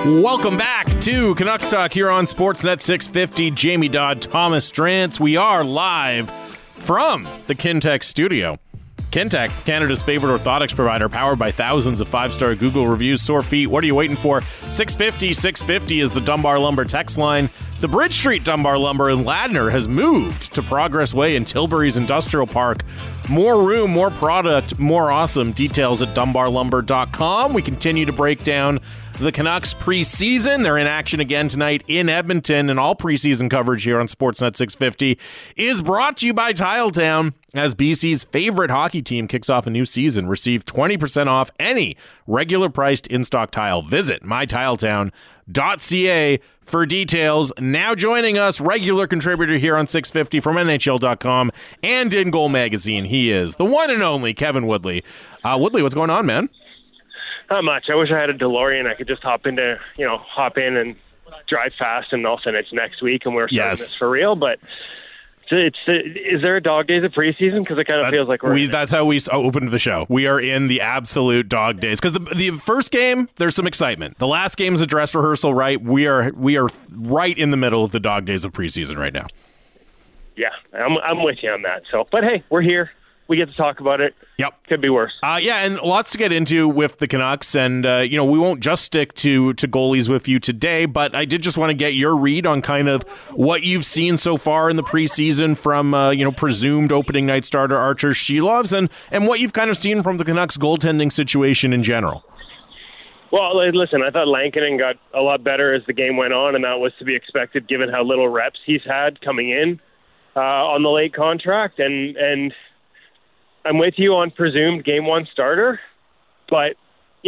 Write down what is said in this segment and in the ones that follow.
Welcome back to Canucks Talk here on Sportsnet 650. Jamie Dodd, Thomas Drance. We are live from the Kintec studio. Kintec, Canada's favorite orthotics provider, powered by thousands of five-star Google reviews. Sore feet, what are you waiting for? 650 is the Dunbar Lumber text line. The Bridge Street Dunbar Lumber in Ladner has moved to Progress Way in Tilbury's Industrial Park. More room, more product, more awesome. Details at dunbarlumber.com. We continue to break down the Canucks preseason. They're in action again tonight in Edmonton, and all preseason coverage here on Sportsnet 650 is brought to you by Tiletown. As BC's favorite hockey team kicks off a new season, receive 20% off any regular priced in-stock tile. Visit mytiletown.ca for details. Now joining us, regular contributor here on 650 from NHL.com and In Goal Magazine, he is the one and only Kevin Woodley. Woodley, what's going on, man? Not much. I wish I had a DeLorean. I could just hop in and drive fast, and all of a sudden it's next week and we're starting this for real. But is there a dog days of preseason? Because it kind of feels like that's how we opened the show. We are in the absolute dog days. Because the first game, there's some excitement. The last game is a dress rehearsal, right? We are right in the middle of the dog days of preseason right now. Yeah, I'm with you on that. So, but hey, we're here. We get to talk about it. Yep. Could be worse. Yeah, and lots to get into with the Canucks, and we won't just stick to goalies with you today, but I did just want to get your read on kind of what you've seen so far in the preseason from presumed opening night starter Archer Shelovs, and what you've kind of seen from the Canucks goaltending situation in general. Well, listen, I thought Lankinen got a lot better as the game went on, and that was to be expected given how little reps he's had coming in on the late contract, and I'm with you on presumed game one starter, but,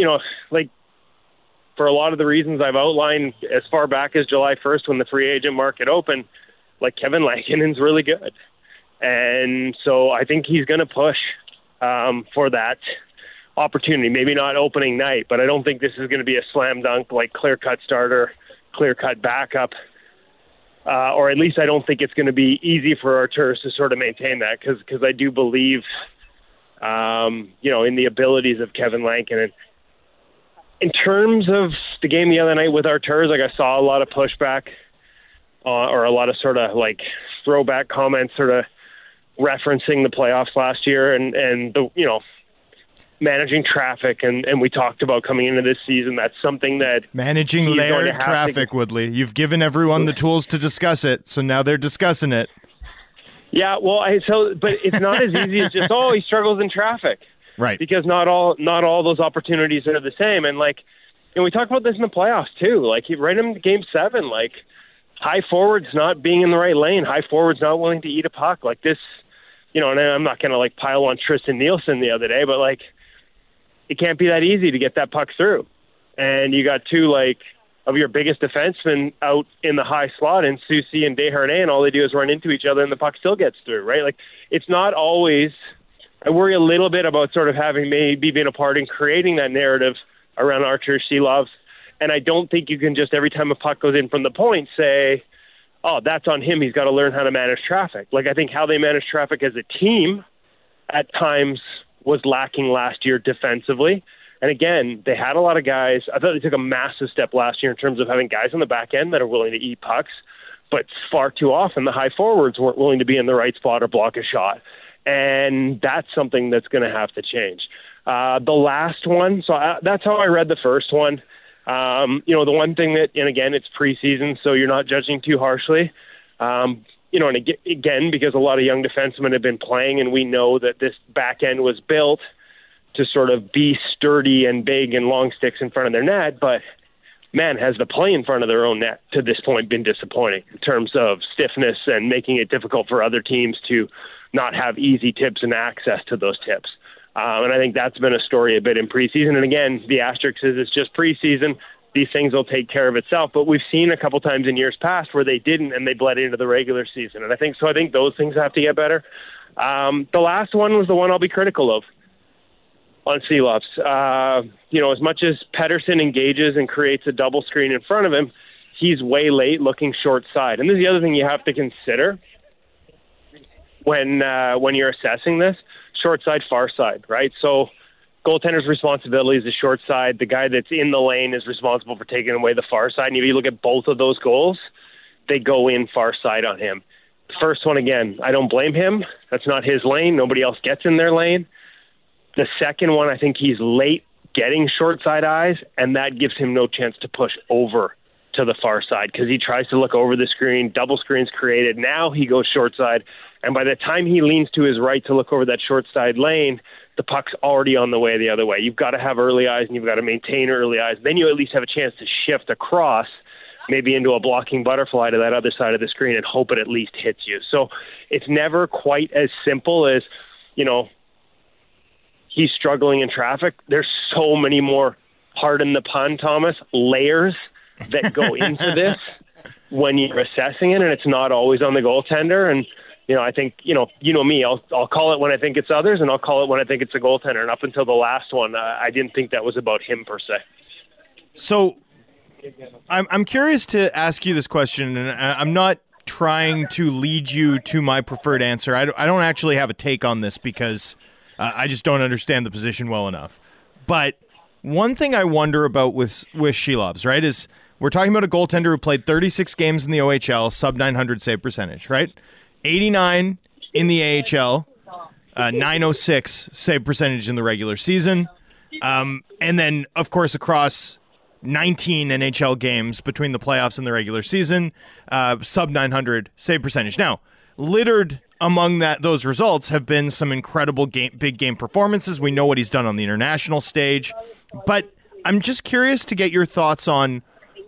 for a lot of the reasons I've outlined as far back as July 1st when the free agent market opened, Kevin Lankinen's really good. And so I think he's going to push for that opportunity. Maybe not opening night, but I don't think this is going to be a slam dunk, clear-cut starter, clear-cut backup. Or at least I don't think it's going to be easy for Arturs to sort of maintain that because I do believe in the abilities of Kevin Lankinen. In terms of the game the other night with Arturs, I saw a lot of pushback or a lot of sort of throwback comments sort of referencing the playoffs last year and the, managing traffic. And we talked about coming into this season. That's something that managing layered traffic, Woodley. You've given everyone the tools to discuss it. So now they're discussing it. Yeah, well, but it's not as easy as just, he struggles in traffic. Right. Because not all those opportunities are the same. And, we talked about this in the playoffs, too. Right in Game 7, high forwards not being in the right lane, high forwards not willing to eat a puck. This, and I'm not going to, pile on Tristan Nielsen the other day, but, it can't be that easy to get that puck through. And you got two, of your biggest defensemen out in the high slot in Soucy and Desharnais, and all they do is run into each other and the puck still gets through, right? It's not always – I worry a little bit about sort of having maybe been a part in creating that narrative around Archer Shelovs, and I don't think you can just every time a puck goes in from the point say, that's on him, he's got to learn how to manage traffic. I think how they manage traffic as a team at times was lacking last year defensively. And again, they had a lot of guys. I thought they took a massive step last year in terms of having guys on the back end that are willing to eat pucks, but far too often the high forwards weren't willing to be in the right spot or block a shot. And that's something that's going to have to change. The last one, that's how I read the first one. The one thing that, and again, it's preseason, so you're not judging too harshly. And again, because a lot of young defensemen have been playing, and we know that this back end was built to sort of be sturdy and big and long sticks in front of their net, but man, has the play in front of their own net to this point been disappointing in terms of stiffness and making it difficult for other teams to not have easy tips and access to those tips. And I think that's been a story a bit in preseason. And again, the asterisk is it's just preseason. These things will take care of itself. But we've seen a couple times in years past where they didn't and they bled into the regular season. And I think those things have to get better. The last one was the one I'll be critical of on Shelovs. As much as Pettersson engages and creates a double screen in front of him, he's way late looking short side. And this is the other thing you have to consider when you're assessing this, short side, far side, right? So goaltender's responsibility is the short side. The guy that's in the lane is responsible for taking away the far side. And if you look at both of those goals, they go in far side on him. The first one, again, I don't blame him. That's not his lane. Nobody else gets in their lane. The second one, I think he's late getting short side eyes, and that gives him no chance to push over to the far side because he tries to look over the screen. Double screen's created. Now he goes short side, and by the time he leans to his right to look over that short side lane, the puck's already on the way the other way. You've got to have early eyes, and you've got to maintain early eyes. Then you at least have a chance to shift across, maybe into a blocking butterfly to that other side of the screen and hope it at least hits you. So it's never quite as simple as, he's struggling in traffic. There's so many more, pardon the pun, Thomas, layers that go into this when you're assessing it, and it's not always on the goaltender. And, I think, me, I'll call it when I think it's others, and I'll call it when I think it's a goaltender. And up until the last one, I didn't think that was about him per se. So I'm curious to ask you this question, and I'm not trying to lead you to my preferred answer. I don't actually have a take on this because I just don't understand the position well enough. But one thing I wonder about with Shilovs, right, is we're talking about a goaltender who played 36 games in the OHL, sub 900 save percentage, right? 89 in the AHL, 906 save percentage in the regular season. And then, of course, across 19 NHL games between the playoffs and the regular season, sub 900 save percentage. Now, littered among those results have been some incredible big game performances. We know what he's done on the international stage, but I'm just curious to get your thoughts on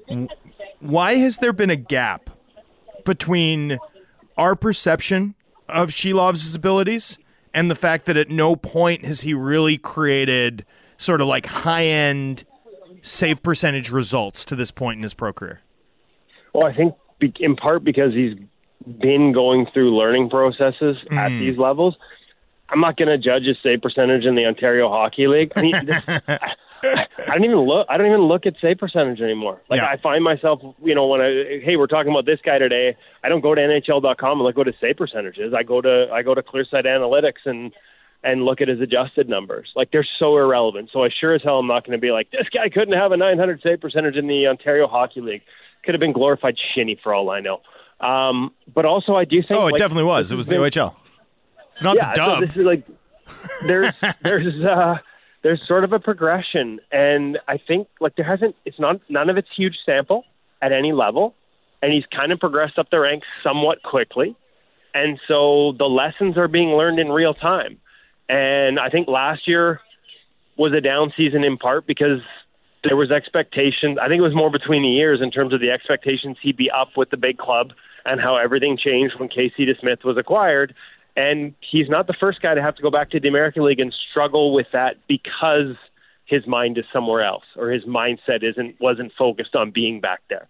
why has there been a gap between our perception of Shilovs' abilities and the fact that at no point has he really created sort of like high-end save percentage results to this point in his pro career? Well, I think in part because he's been going through learning processes at these levels. I'm not going to judge his save percentage in the Ontario Hockey League. I mean, I don't even look at save percentage anymore. I find myself, when we're talking about this guy today, I don't go to NHL.com and look what his save percentage is. I go to Clearsight Analytics and look at his adjusted numbers. They're so irrelevant. So I sure as hell am not going to be like, this guy couldn't have a 900 save percentage in the Ontario Hockey League. Could have been glorified shinny for all I know. But also I do think... Oh, it definitely was. It was the OHL. It's not the dub. So this is there's sort of a progression, and I think none of it's huge sample at any level, and he's kind of progressed up the ranks somewhat quickly, and so the lessons are being learned in real time. And I think last year was a down season in part because there was expectation. I think it was more between the years in terms of the expectations he'd be up with the big club and how everything changed when Casey DeSmith was acquired. And he's not the first guy to have to go back to the American League and struggle with that because his mind is somewhere else or his mindset wasn't focused on being back there.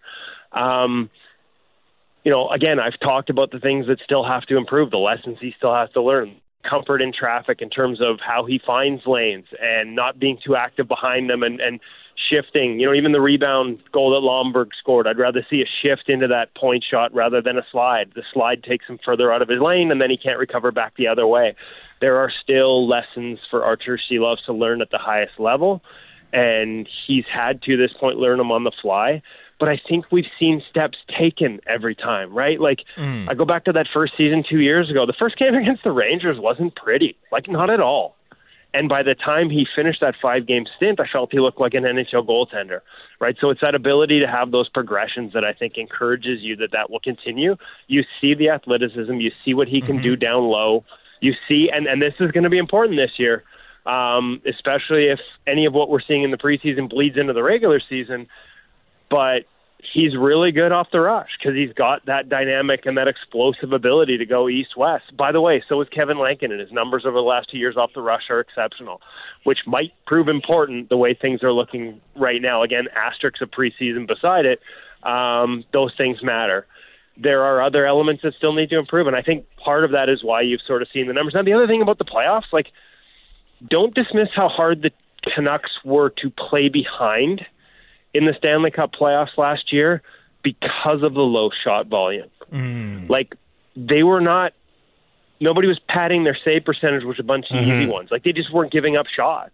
Again, I've talked about the things that still have to improve, the lessons he still has to learn. Comfort in traffic in terms of how he finds lanes and not being too active behind them and shifting. Even the rebound goal that Lomberg scored, I'd rather see a shift into that point shot rather than a slide. The slide takes him further out of his lane, and then he can't recover back the other way. There are still lessons for Artur Shilovs to learn at the highest level, and he's had to this point learn them on the fly. But I think we've seen steps taken every time, right? I go back to that first season 2 years ago. The first game against the Rangers wasn't pretty, not at all. And by the time he finished that 5-game stint, I felt he looked like an NHL goaltender, right? So it's that ability to have those progressions that I think encourages you that will continue. You see the athleticism. You see what he can do down low. You see, and this is going to be important this year, especially if any of what we're seeing in the preseason bleeds into the regular season. But he's really good off the rush because he's got that dynamic and that explosive ability to go east-west. By the way, so is Kevin Lankin, and his numbers over the last 2 years off the rush are exceptional, which might prove important the way things are looking right now. Again, asterisks of preseason beside it, those things matter. There are other elements that still need to improve, and I think part of that is why you've sort of seen the numbers. Now, the other thing about the playoffs, don't dismiss how hard the Canucks were to play behind in the Stanley Cup playoffs last year because of the low shot volume. They were not, nobody was padding their save percentage with a bunch of easy ones. They just weren't giving up shots.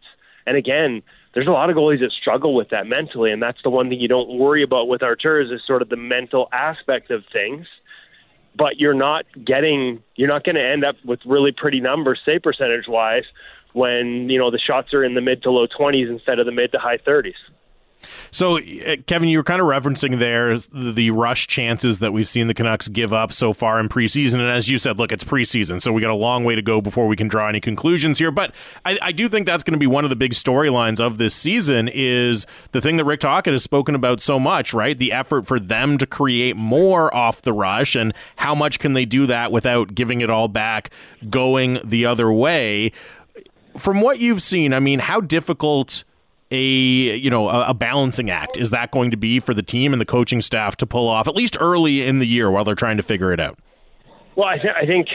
And again, there's a lot of goalies that struggle with that mentally, and that's the one thing you don't worry about with Arturs is sort of the mental aspect of things. But you're not going to end up with really pretty numbers, save percentage-wise, when the shots are in the mid to low 20s instead of the mid to high 30s. So, Kevin, you were kind of referencing there the rush chances that we've seen the Canucks give up so far in preseason. And as you said, look, it's preseason, so we got a long way to go before we can draw any conclusions here. But I do think that's going to be one of the big storylines of this season is the thing that Rick Tocchet has spoken about so much, right? The effort for them to create more off the rush and how much can they do that without giving it all back going the other way. From what you've seen, I mean, how difficult a balancing act is that going to be for the team and the coaching staff to pull off, at least early in the year while they're trying to figure it out? Well, I think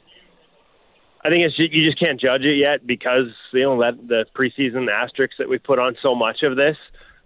it's you just can't judge it yet because that the preseason asterisks that we put on so much of this.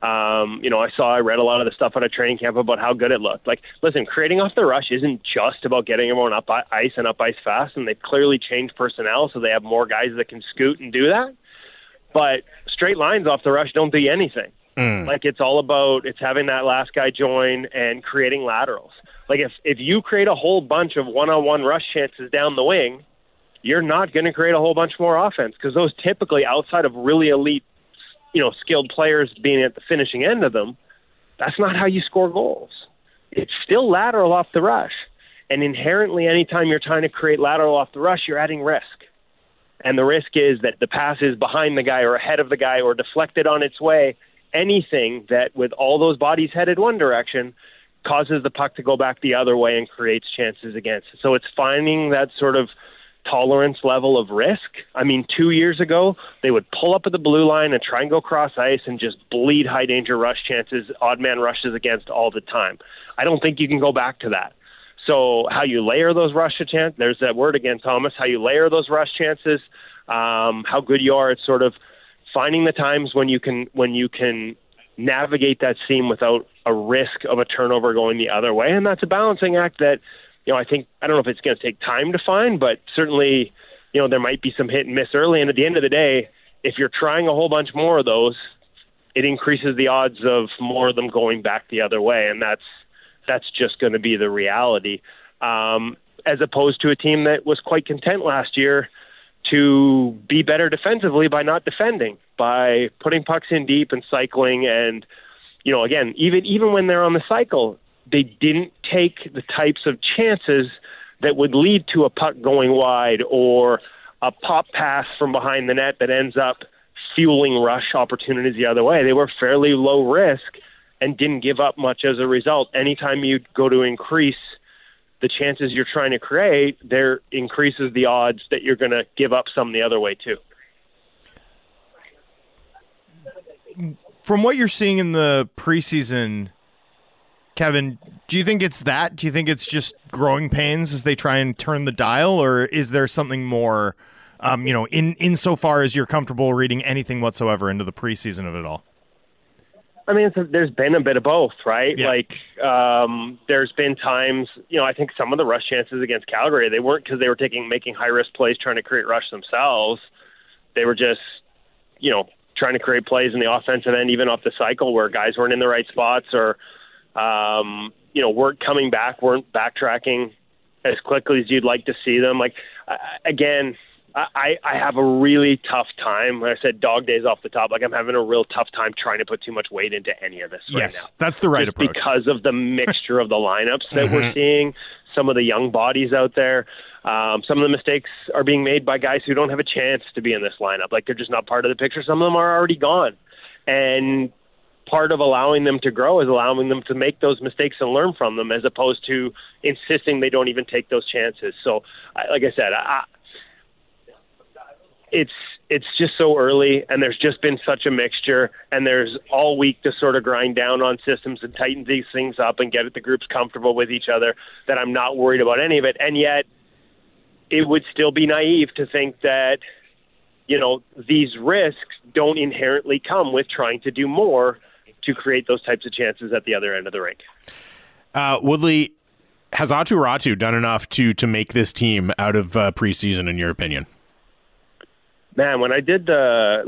I read a lot of the stuff out of training camp about how good it looked. Like, listen, creating off the rush isn't just about getting everyone up ice and up ice fast, and they've clearly changed personnel so they have more guys that can scoot and do that. But straight lines off the rush don't do you anything. Like, it's all about having that last guy join and creating laterals. Like, if you create a whole bunch of one-on-one rush chances down the wing, you're not going to create a whole bunch more offense because those typically, outside of really elite, skilled players being at the finishing end of them, that's not how you score goals. It's still lateral off the rush. And inherently, anytime you're trying to create lateral off the rush, you're adding risk. And the risk is that the pass is behind the guy or ahead of the guy or deflected on its way. Anything that, with all those bodies headed one direction, causes the puck to go back the other way and creates chances against it. So it's finding that sort of tolerance level of risk. I mean, 2 years ago, they would pull up at the blue line and try and go cross ice and just bleed high danger rush chances, odd man rushes against all the time. I don't think you can go back to that. So how you layer those rush chances, there's that word again, Thomas, how you layer those rush chances, how good you are at sort of finding the times when you can navigate that seam without a risk of a turnover going the other way. And that's a balancing act that, I don't know if it's going to take time to find, but certainly, there might be some hit and miss early. And at the end of the day, if you're trying a whole bunch more of those, it increases the odds of more of them going back the other way. And that's just going to be the reality, as opposed to a team that was quite content last year to be better defensively by not defending, by putting pucks in deep and cycling. And, again, even when they're on the cycle, they didn't take the types of chances that would lead to a puck going wide or a pop pass from behind the net that ends up fueling rush opportunities the other way. They were fairly low risk and didn't give up much as a result. Anytime you go to increase the chances you're trying to create, there increases the odds that you're going to give up some the other way too. From what you're seeing in the preseason, Kevin, do you think it's that? Do you think it's just growing pains as they try and turn the dial, or is there something more, insofar as you're comfortable reading anything whatsoever into the preseason of it all? I mean, there's been a bit of both, right? Yeah. Like, there's been times, I think some of the rush chances against Calgary, they weren't because they were making high-risk plays trying to create rush themselves. They were just, trying to create plays in the offensive end, even off the cycle, where guys weren't in the right spots or, weren't coming back, weren't backtracking as quickly as you'd like to see them. Like, again, I have a really tough time. When I said dog days off the top, like I'm having a real tough time trying to put too much weight into any of this right now. Yes, that's the right approach. Because of the mixture of the lineups that we're seeing, some of the young bodies out there. Some of the mistakes are being made by guys who don't have a chance to be in this lineup. Like, they're just not part of the picture. Some of them are already gone. And part of allowing them to grow is allowing them to make those mistakes and learn from them, as opposed to insisting they don't even take those chances. So, like I said, it's just so early, and there's just been such a mixture, and there's all week to sort of grind down on systems and tighten these things up and get the groups comfortable with each other, that I'm not worried about any of it. And yet it would still be naive to think that, these risks don't inherently come with trying to do more to create those types of chances at the other end of the rink. Woodley, has Aatu Räty done enough to make this team out of preseason, in your opinion? Man, when I did the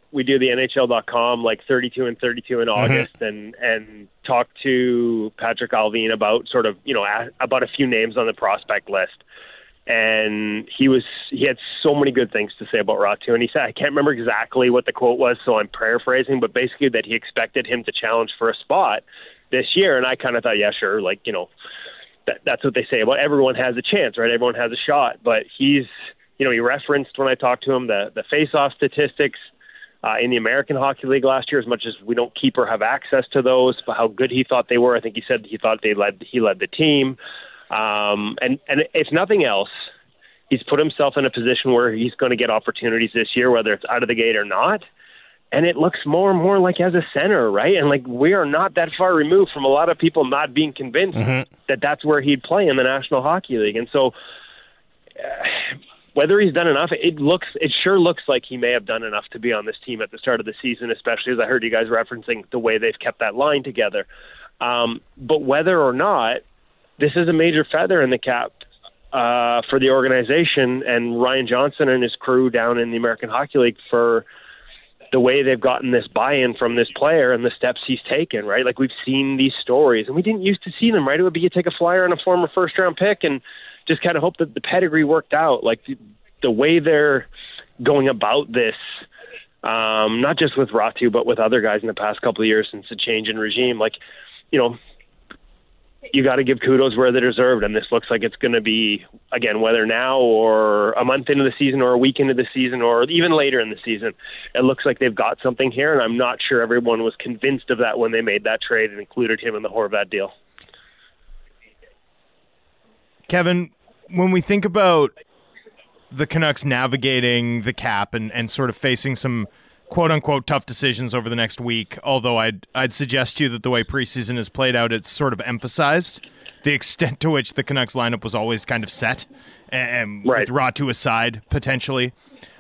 we do the NHL.com like 32 and 32 in August, and talk to Patrick Allvin about sort of, about a few names on the prospect list. And he had so many good things to say about Ratu. And he said, I can't remember exactly what the quote was, so I'm paraphrasing, but basically that he expected him to challenge for a spot this year. And I kind of thought, yeah, sure. Like, that's what they say about everyone has a chance, right? Everyone has a shot. But he referenced, when I talked to him, the face-off statistics in the American Hockey League last year, as much as we don't keep or have access to those, but how good he thought they were. I think he said he thought he led the team. And if nothing else, he's put himself in a position where he's going to get opportunities this year, whether it's out of the gate or not. And it looks more and more like as a center, right? And like, we are not that far removed from a lot of people not being convinced that that's where he'd play in the National Hockey League. And so whether he's done enough, it sure looks like he may have done enough to be on this team at the start of the season, especially as I heard you guys referencing the way they've kept that line together. But whether or not, this is a major feather in the cap for the organization and Ryan Johnson and his crew down in the American Hockey League for the way they've gotten this buy-in from this player and the steps he's taken, right? Like, we've seen these stories, and we didn't used to see them, right? It would be you take a flyer on a former first-round pick and just kind of hope that the pedigree worked out. Like, the way they're going about this, not just with Ratu, but with other guys in the past couple of years since the change in regime, like, you got to give kudos where they're deserved, and this looks like it's going to be, again, whether now or a month into the season or a week into the season or even later in the season, it looks like they've got something here, and I'm not sure everyone was convinced of that when they made that trade and included him in the Horvat deal. Kevin, when we think about the Canucks navigating the cap and sort of facing some quote-unquote tough decisions over the next week, although I'd suggest to you that the way preseason has played out, it's sort of emphasized the extent to which the Canucks lineup was always kind of set, and right, with Ratu aside, potentially.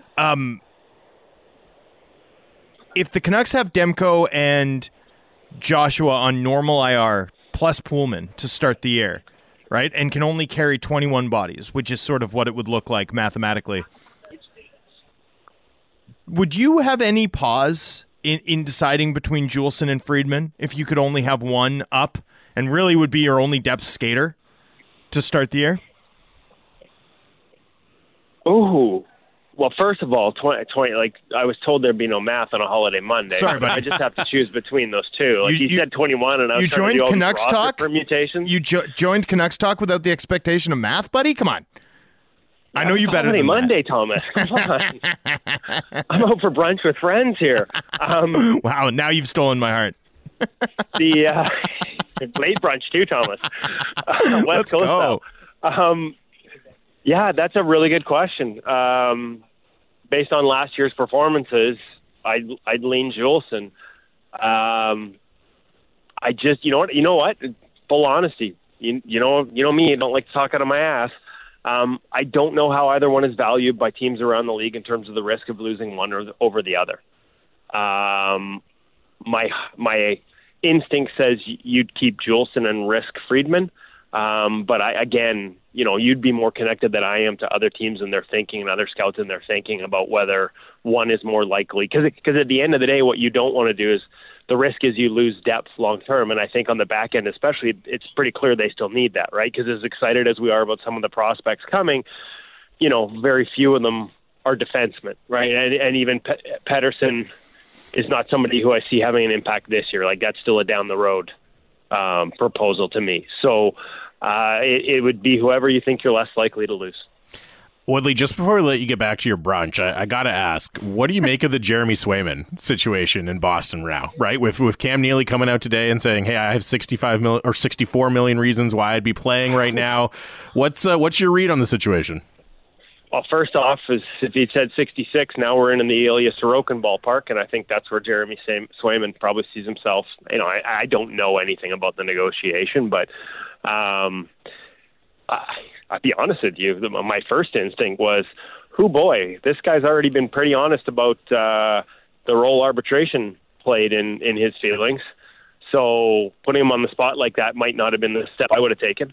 If the Canucks have Demko and Joshua on normal IR plus Pullman to start the year, right, and can only carry 21 bodies, which is sort of what it would look like mathematically, would you have any pause in deciding between Juulsen and Friedman if you could only have one up and really would be your only depth skater to start the year? Oh, well, first of all, 20, like, I was told there'd be no math on a holiday Monday. Sorry, but I just have to choose between those two. Like, you said 21, and I was trying to do all Canucks these talk permutations. You joined Canucks talk without the expectation of math, buddy? Come on. I know you better than Monday, that. Thomas. Come on. I'm out for brunch with friends here. Wow, now you've stolen my heart. The late brunch too, Thomas. West Let's Coast go. style. Yeah, that's a really good question. Based on last year's performances, I'd lean Juulsen. I just, you know what? Full honesty. You know me. I don't like to talk out of my ass. I don't know how either one is valued by teams around the league in terms of the risk of losing one over the other. My instinct says you'd keep Juulsen and risk Friedman. But again, you'd be more connected than I am to other teams and their thinking and other scouts and their thinking about whether one is more likely. Because at the end of the day, what you don't want to do is the risk is you lose depth long term. And I think on the back end, especially, it's pretty clear they still need that, right? Because as excited as we are about some of the prospects coming, very few of them are defensemen, right? And even Pettersson is not somebody who I see having an impact this year. Like, that's still a down the road proposal to me. So it would be whoever you think you're less likely to lose. Woodley, just before we let you get back to your brunch, I got to ask, what do you make of the Jeremy Swayman situation in Boston now, right? With Cam Neely coming out today and saying, hey, I have 65 million or 64 million reasons why I'd be playing right now. What's your read on the situation? Well, first off, is if he'd said 66, now we're in the Ilya Sorokin ballpark, and I think that's where Jeremy Swayman probably sees himself. I don't know anything about the negotiation, but I'll be honest with you, my first instinct was, this guy's already been pretty honest about the role arbitration played in his feelings. So putting him on the spot like that might not have been the step I would have taken.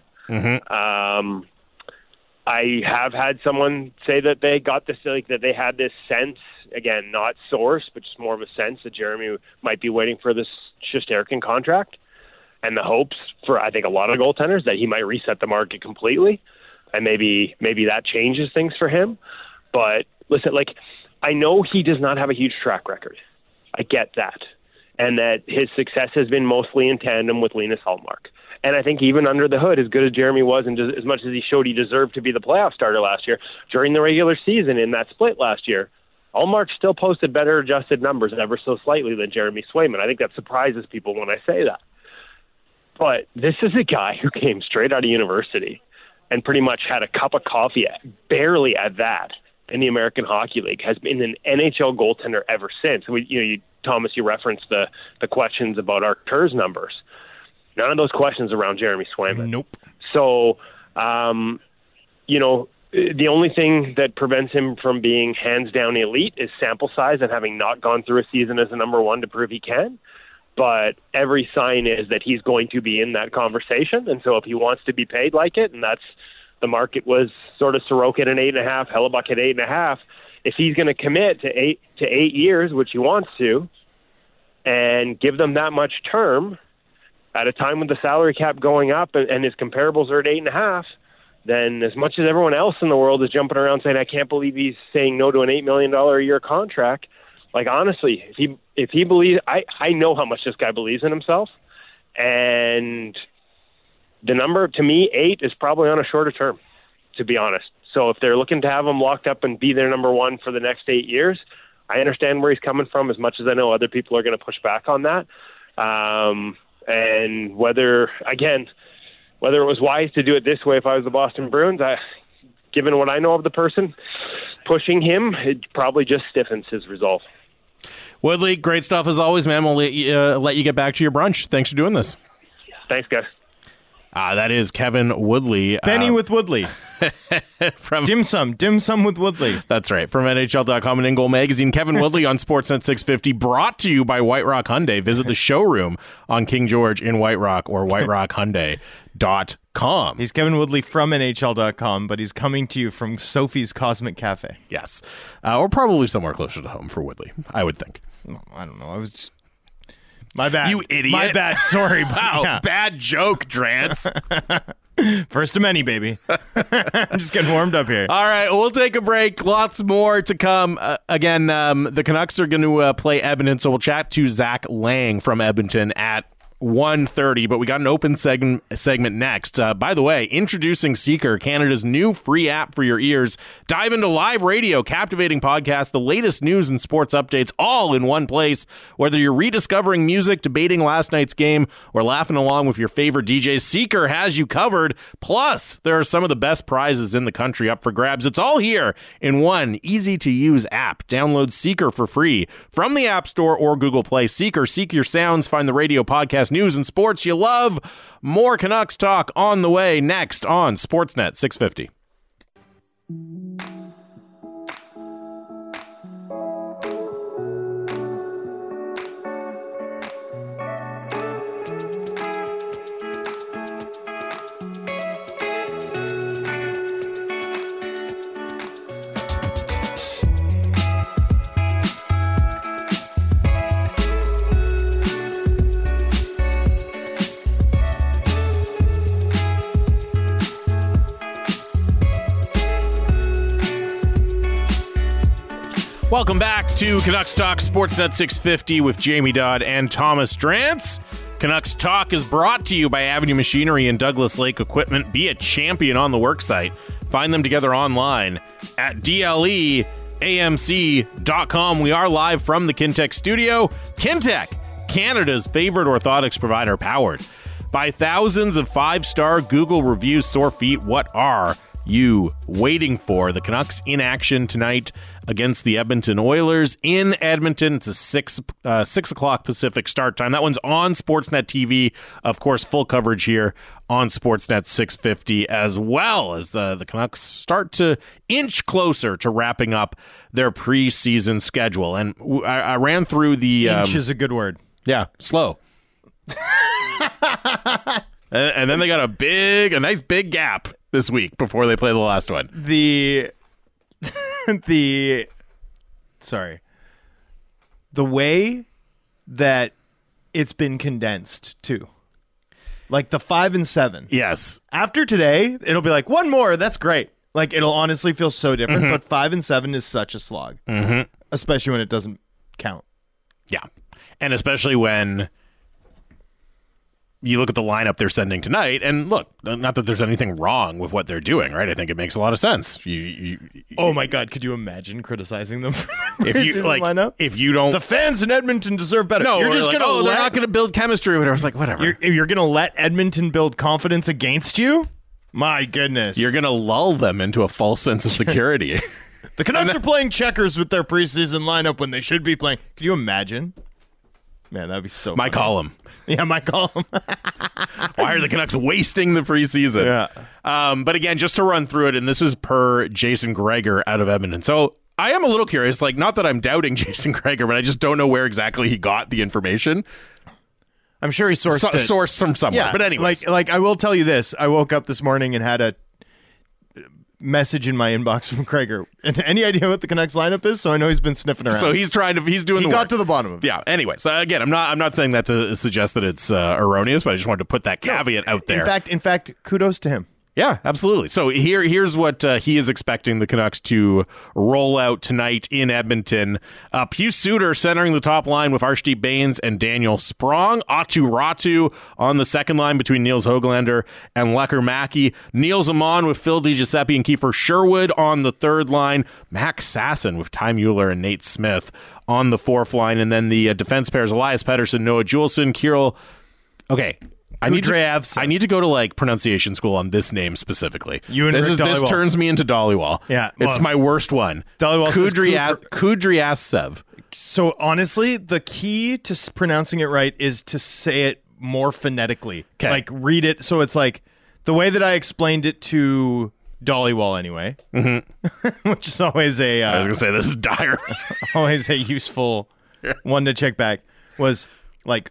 Mm-hmm. I have had someone say that they got this, like, that they had this sense again, not source, but just more of a sense that Jeremy might be waiting for this Shesterkin contract, and the hopes for, I think, a lot of goaltenders that he might reset the market completely, and maybe that changes things for him. But listen, like, I know he does not have a huge track record. I get that. And that his success has been mostly in tandem with Linus Ullmark. And I think even under the hood, as good as Jeremy was and as much as he showed he deserved to be the playoff starter last year, during the regular season in that split last year, Ullmark still posted better adjusted numbers ever so slightly than Jeremy Swayman. I think that surprises people when I say that. But this is a guy who came straight out of university and pretty much had a cup of coffee, barely at that, in the American Hockey League, has been an NHL goaltender ever since. Thomas, you referenced the questions about our Kurz numbers. None of those questions around Jeremy Swayman. Nope. So, the only thing that prevents him from being hands down elite is sample size and having not gone through a season as a number one to prove he can. But every sign is that he's going to be in that conversation. And so if he wants to be paid like it, and that's the market was sort of Sorokin at 8.5, Hellebuck at 8.5, if he's going to commit to 8 years, which he wants to, and give them that much term at a time with the salary cap going up and his comparables are at 8.5, then as much as everyone else in the world is jumping around saying, I can't believe he's saying no to an $8 million a year contract, like, honestly, if he believes, I know how much this guy believes in himself, and the number, to me, 8 is probably on a shorter term, to be honest. So if they're looking to have him locked up and be their number one for the next 8 years, I understand where he's coming from, as much as I know other people are going to push back on that. And whether it was wise to do it this way if I was the Boston Bruins, given what I know of the person pushing him, it probably just stiffens his resolve. Woodley, great stuff as always, man. We'll let you get back to your brunch. Thanks for doing this. Thanks, guys. That is Kevin Woodley. Benny with Woodley. From Dim Sum with Woodley. That's right. From NHL.com and In Goal Magazine, Kevin Woodley on Sportsnet 650, brought to you by White Rock Hyundai. Visit the showroom on King George in White Rock or whiterockhyundai.com. He's Kevin Woodley from NHL.com, but he's coming to you from Sophie's Cosmic Cafe. Yes. Or probably somewhere closer to home for Woodley, I would think. I don't know. I was just... My bad. You idiot. My bad. Sorry. Wow. Yeah. Bad joke, Drance. First of many, baby. I'm just getting warmed up here. All right, we'll take a break. Lots more to come. Again, the Canucks are going to play Edmonton, so we'll chat to Zach Lang from Edmonton at 1:30, but we got an open segment next. By the way, introducing Seeker, Canada's new free app for your ears. Dive into live radio, captivating podcasts, the latest news and sports updates, all in one place. Whether you're rediscovering music, debating last night's game, or laughing along with your favorite DJs, Seeker has you covered. Plus, there are some of the best prizes in the country up for grabs. It's all here in one easy-to-use app. Download Seeker for free from the App Store or Google Play. Seeker, seek your sounds, find the radio podcast, news and sports you love. More Canucks talk on the way next on Sportsnet 650. Welcome back to Canucks Talk Sportsnet 650 with Jamie Dodd and Thomas Drance. Canucks Talk is brought to you by Avenue Machinery and Douglas Lake Equipment. Be a champion on the worksite. Find them together online at DLEAMC.com. We are live from the Kintec studio. Kintec, Canada's favorite orthotics provider, powered by thousands of five-star Google reviews. Sore feet, what are you waiting for? The Canucks in action tonight against the Edmonton Oilers in Edmonton. It's a 6 o'clock Pacific start time. That one's on Sportsnet TV. Of course, full coverage here on Sportsnet 650, as well as the Canucks start to inch closer to wrapping up their preseason schedule. And I ran through the... Inch is a good word. Yeah, slow. And then they got a nice big gap this week before they play the last one. The Sorry. The way that it's been condensed, too. Like the 5 and 7. Yes. After today, it'll be like, one more, that's great. Like, it'll honestly feel so different, but 5 and 7 is such a slog. Especially when it doesn't count. Yeah. And especially when you look at the lineup they're sending tonight, and look, not that there's anything wrong with what they're doing, right? I think it makes a lot of sense. Oh my God, could you imagine criticizing them for the if you like, lineup? if you don't, The fans in Edmonton deserve better. no, you're just like, gonna they're not going to build chemistry or whatever. I was like, whatever. You're gonna let Edmonton build confidence against you? My goodness. You're going to lull them into a false sense of security. The Canucks are playing checkers with their preseason lineup when they should be playing. Could you imagine? Man, that'd be so My funny. column. Yeah, my column. Why are the Canucks wasting the preseason? Yeah. But again, just to run through it, and this is per Jason Gregor out of Edmonton. So I am a little curious, like, not that I'm doubting Jason Gregor, but I just don't know where exactly he got the information. I'm sure he sourced it. Sourced from somewhere. Yeah, But anyways. like I will tell you this. I woke up this morning and had a message in my inbox from Krager. And any idea what the Canucks lineup is? So I know he's been sniffing around. So he's doing he the got work. to the bottom of it. Yeah. Anyways, again, I'm not saying that to suggest that it's erroneous, but I just wanted to put that caveat out there. In fact, kudos to him. Yeah, absolutely. So here's what he is expecting the Canucks to roll out tonight in Edmonton. Pius Suter centering the top line with Arshdeep Bains and Daniel Sprong. Aatu Ratu on the second line between Niels Höglander and Lecker Mackey. Niels Amon with Phil DiGiuseppe and Kiefer Sherwood on the third line. Max Sasson with Ty Mueller and Nate Smith on the fourth line. And then the defense pairs, Elias Pettersson, Noah Juulsen, Kirill. Okay. I need to go to like pronunciation school on this name specifically. This turns me into Dollywall. Yeah, it's my worst one. Dollywall Kudryavtsev. So honestly, the key to pronouncing it right is to say it more phonetically. Okay. Like read it. So it's like the way that I explained it to Dollywall anyway, which is always I was gonna say this is dire. always a useful one to check back, was like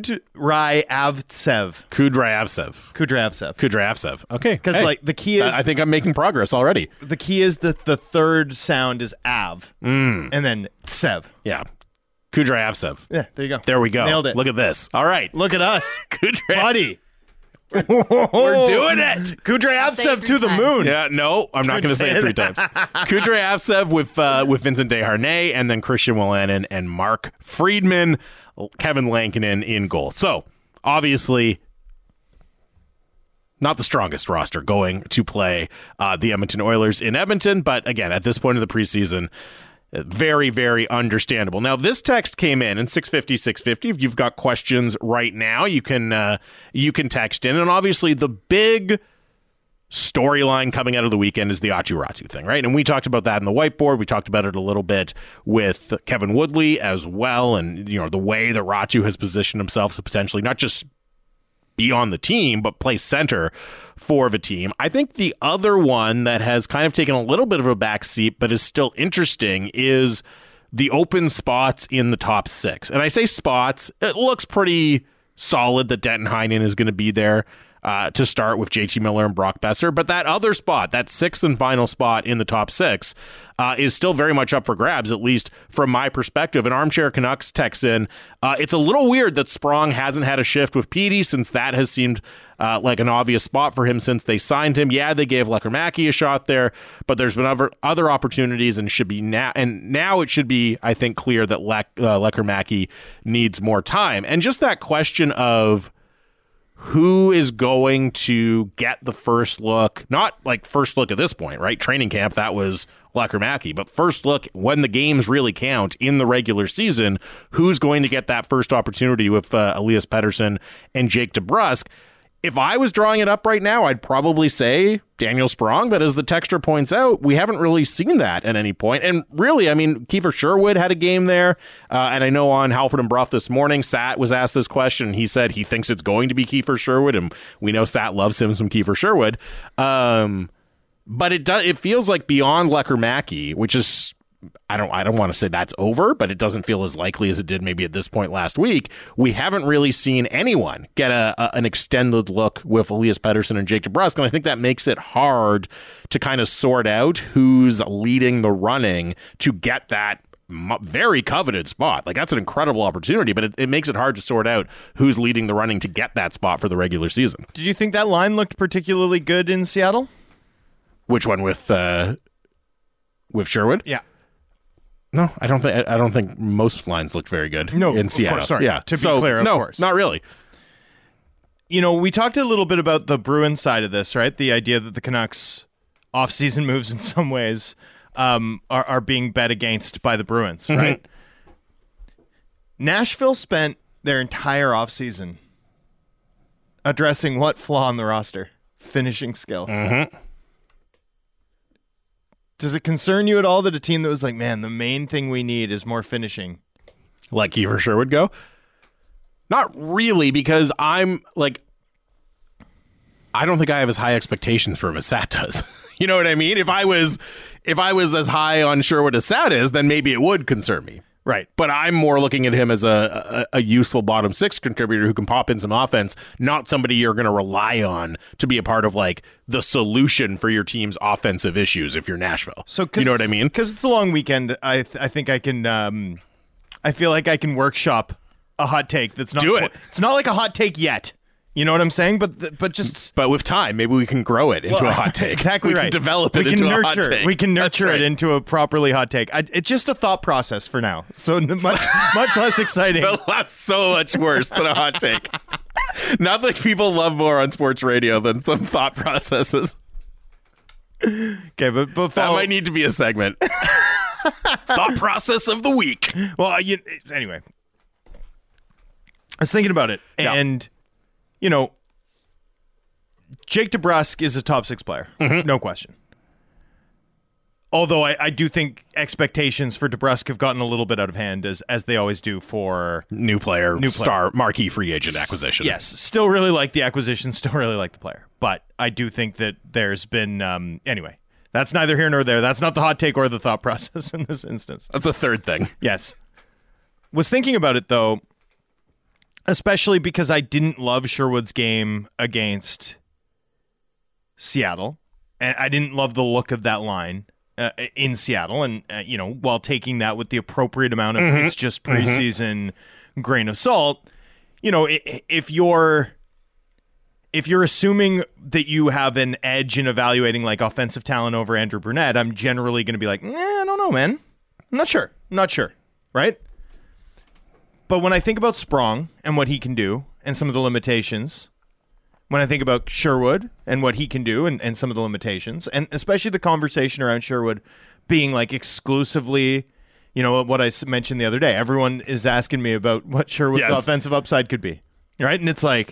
Kudryavtsev. Okay. Because like the key is, I think I'm making progress already. the key is that the third sound is av, and then tsev. Yeah. Kudryavtsev. Yeah, there you go. There we go. Nailed it. Look at this. All right. Look at us, buddy. We're doing it. Kudryavtsev to the moon. Yeah, no, I'm not going to say it 3 times. Kudryavtsev with Vincent Desharnais, and then Christian Wolanin and Mark Friedman, Kevin Lankinen in goal. So, obviously, not the strongest roster going to play the Edmonton Oilers in Edmonton, but again, at this point of the preseason, very, very understandable. Now, this text came in 650. If you've got questions right now, you can text in. And obviously, the big storyline coming out of the weekend is the Aatu Ratu thing, right? And we talked about that in the whiteboard. We talked about it a little bit with Kevin Woodley as well, and the way that Ratu has positioned himself to potentially not just be on the team, but play center for the team. I think the other one that has kind of taken a little bit of a backseat, but is still interesting, is the open spots in the top 6. And I say spots, it looks pretty solid that Denton Heinen is going to be there to start with JT Miller and Brock Besser. But that other spot, that 6th and final spot in the top 6, is still very much up for grabs, at least from my perspective. And Armchair Canucks texts in, it's a little weird that Sprong hasn't had a shift with Petey, since that has seemed like an obvious spot for him since they signed him. Yeah, they gave Lecker Mackey a shot there, but there's been other opportunities, and should be now. And now it should be, I think, clear that Lecker Mackey needs more time. And just that question of who is going to get the first look, not like first look at this point, right? Training camp, that was Lecker Mackey, but first look when the games really count in the regular season, who's going to get that first opportunity with Elias Pettersson and Jake DeBrusk? If I was drawing it up right now, I'd probably say Daniel Sprong, but as the texter points out, we haven't really seen that at any point. And really, I mean, Kiefer Sherwood had a game there, and I know on Halford and Bruff this morning, Sat was asked this question, and he said he thinks it's going to be Kiefer Sherwood, and we know Sat loves him some Kiefer Sherwood. But it feels like beyond Lecker Mackey, which is, I don't want to say that's over, but it doesn't feel as likely as it did maybe at this point last week. We haven't really seen anyone get an extended look with Elias Pettersson and Jake DeBrusk, and I think that makes it hard to kind of sort out who's leading the running to get that very coveted spot. Like, that's an incredible opportunity, but it makes it hard to sort out who's leading the running to get that spot for the regular season. Did you think that line looked particularly good in Seattle? Which one, with Sherwood? Yeah. No, I don't think most lines looked very good. No, in Seattle. Of course, sorry. Yeah. To be clear, of course. Not really. You know, we talked a little bit about the Bruins side of this, right? The idea that the Canucks' off-season moves in some ways are being bet against by the Bruins, right? Nashville spent their entire offseason addressing what flaw in the roster? Finishing skill. Does it concern you at all that a team that was like, man, the main thing we need is more finishing? Like Kiefer Sherwood go? Not really, because I'm like, I don't think I have as high expectations for him as Sat does. You know what I mean? If I was as high on Sherwood as Sat is, then maybe it would concern me. Right. But I'm more looking at him as a useful bottom six contributor who can pop in some offense, not somebody you're going to rely on to be a part of like the solution for your team's offensive issues if you're Nashville. So you know what I mean? Because it's a long weekend, I think I can. I feel like I can workshop a hot take that's not. Do it. It's not like a hot take yet. You know what I'm saying? But with time, maybe we can grow it into a hot take. Exactly right. We can develop it into a hot take. We can nurture it into a properly hot take. It's just a thought process for now. So much less exciting. That's so much worse than a hot take. Nothing people love more on sports radio than some thought processes. Okay, but that might need to be a segment. Thought process of the week. Well, anyway, I was thinking about it, and you know, Jake DeBrusk is a top 6 player, no question. Although I do think expectations for DeBrusk have gotten a little bit out of hand, as they always do for new player, star, marquee free agent acquisition. Yes, still really like the acquisition, still really like the player. But I do think that there's been, anyway, that's neither here nor there. That's not the hot take or the thought process in this instance. That's a third thing. Yes. Was thinking about it, though, especially because I didn't love Sherwood's game against Seattle. And I didn't love the look of that line in Seattle. And, while taking that with the appropriate amount of it's just preseason grain of salt, if you're assuming that you have an edge in evaluating like offensive talent over Andrew Brunette, I'm generally going to be like, I don't know, man. I'm not sure. Right? But when I think about Sprong and what he can do and some of the limitations, when I think about Sherwood and what he can do and some of the limitations, and especially the conversation around Sherwood being like exclusively, what I mentioned the other day, everyone is asking me about what Sherwood's offensive upside could be, right? And it's like,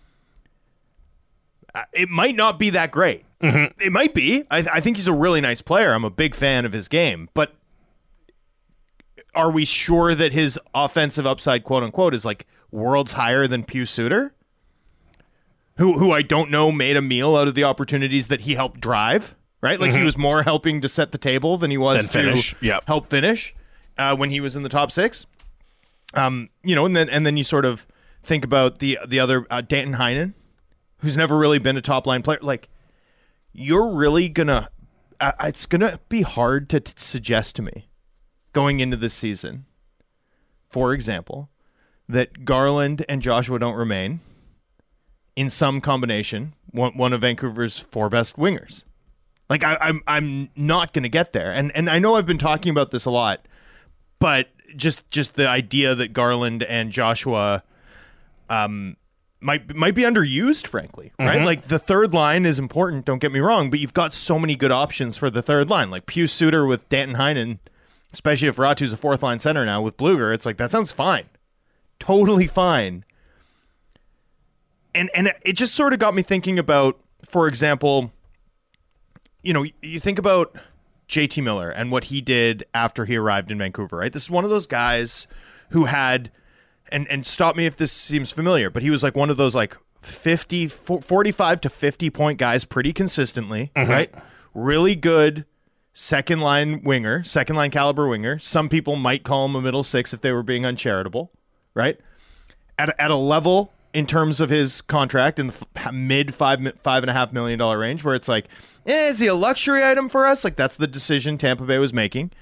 it might not be that great. It might be. I think he's a really nice player. I'm a big fan of his game, but are we sure that his offensive upside, quote unquote, is like worlds higher than Pius Suter, who I don't know made a meal out of the opportunities that he helped drive, right? Like he was more helping to set the table than he was to help finish when he was in the top 6. And then you sort of think about the other Danton Heinen, who's never really been a top line player. Like, you're really gonna it's gonna be hard to suggest to me going into this season, for example, that Garland and Joshua don't remain in some combination, one of Vancouver's 4 best wingers. Like, I'm not going to get there. And I know I've been talking about this a lot, but just the idea that Garland and Joshua might be underused, frankly, right? Like, the third line is important, don't get me wrong, but you've got so many good options for the third line. Like, Pius Suter with Danton Heinen, especially if Ratu's a 4th line center now with Bluger, it's like, that sounds fine. Totally fine. And it just sort of got me thinking about, for example, you think about JT Miller and what he did after he arrived in Vancouver, right? This is one of those guys who had, and stop me if this seems familiar, but he was like one of those like 45 to 50 point guys pretty consistently, right? Really good second line caliber winger. Some people might call him a middle 6 if they were being uncharitable, right? At a level in terms of his contract in the mid $5.5 million range, where it's like, is he a luxury item for us? Like, that's the decision Tampa Bay was making.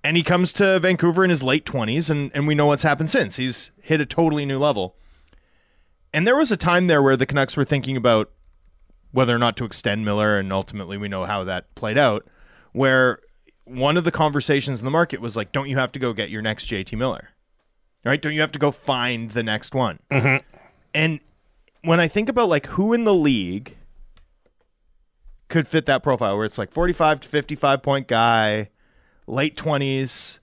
And he comes to Vancouver in his late 20s, and we know what's happened since. He's hit a totally new level. And there was a time there where the Canucks were thinking about whether or not to extend Miller, and ultimately we know how that played out, where one of the conversations in the market was like, don't you have to go get your next JT Miller? Right? Don't you have to go find the next one? Mm-hmm. And when I think about like who in the league could fit that profile, where it's like 45 to 55 point guy, late 20s,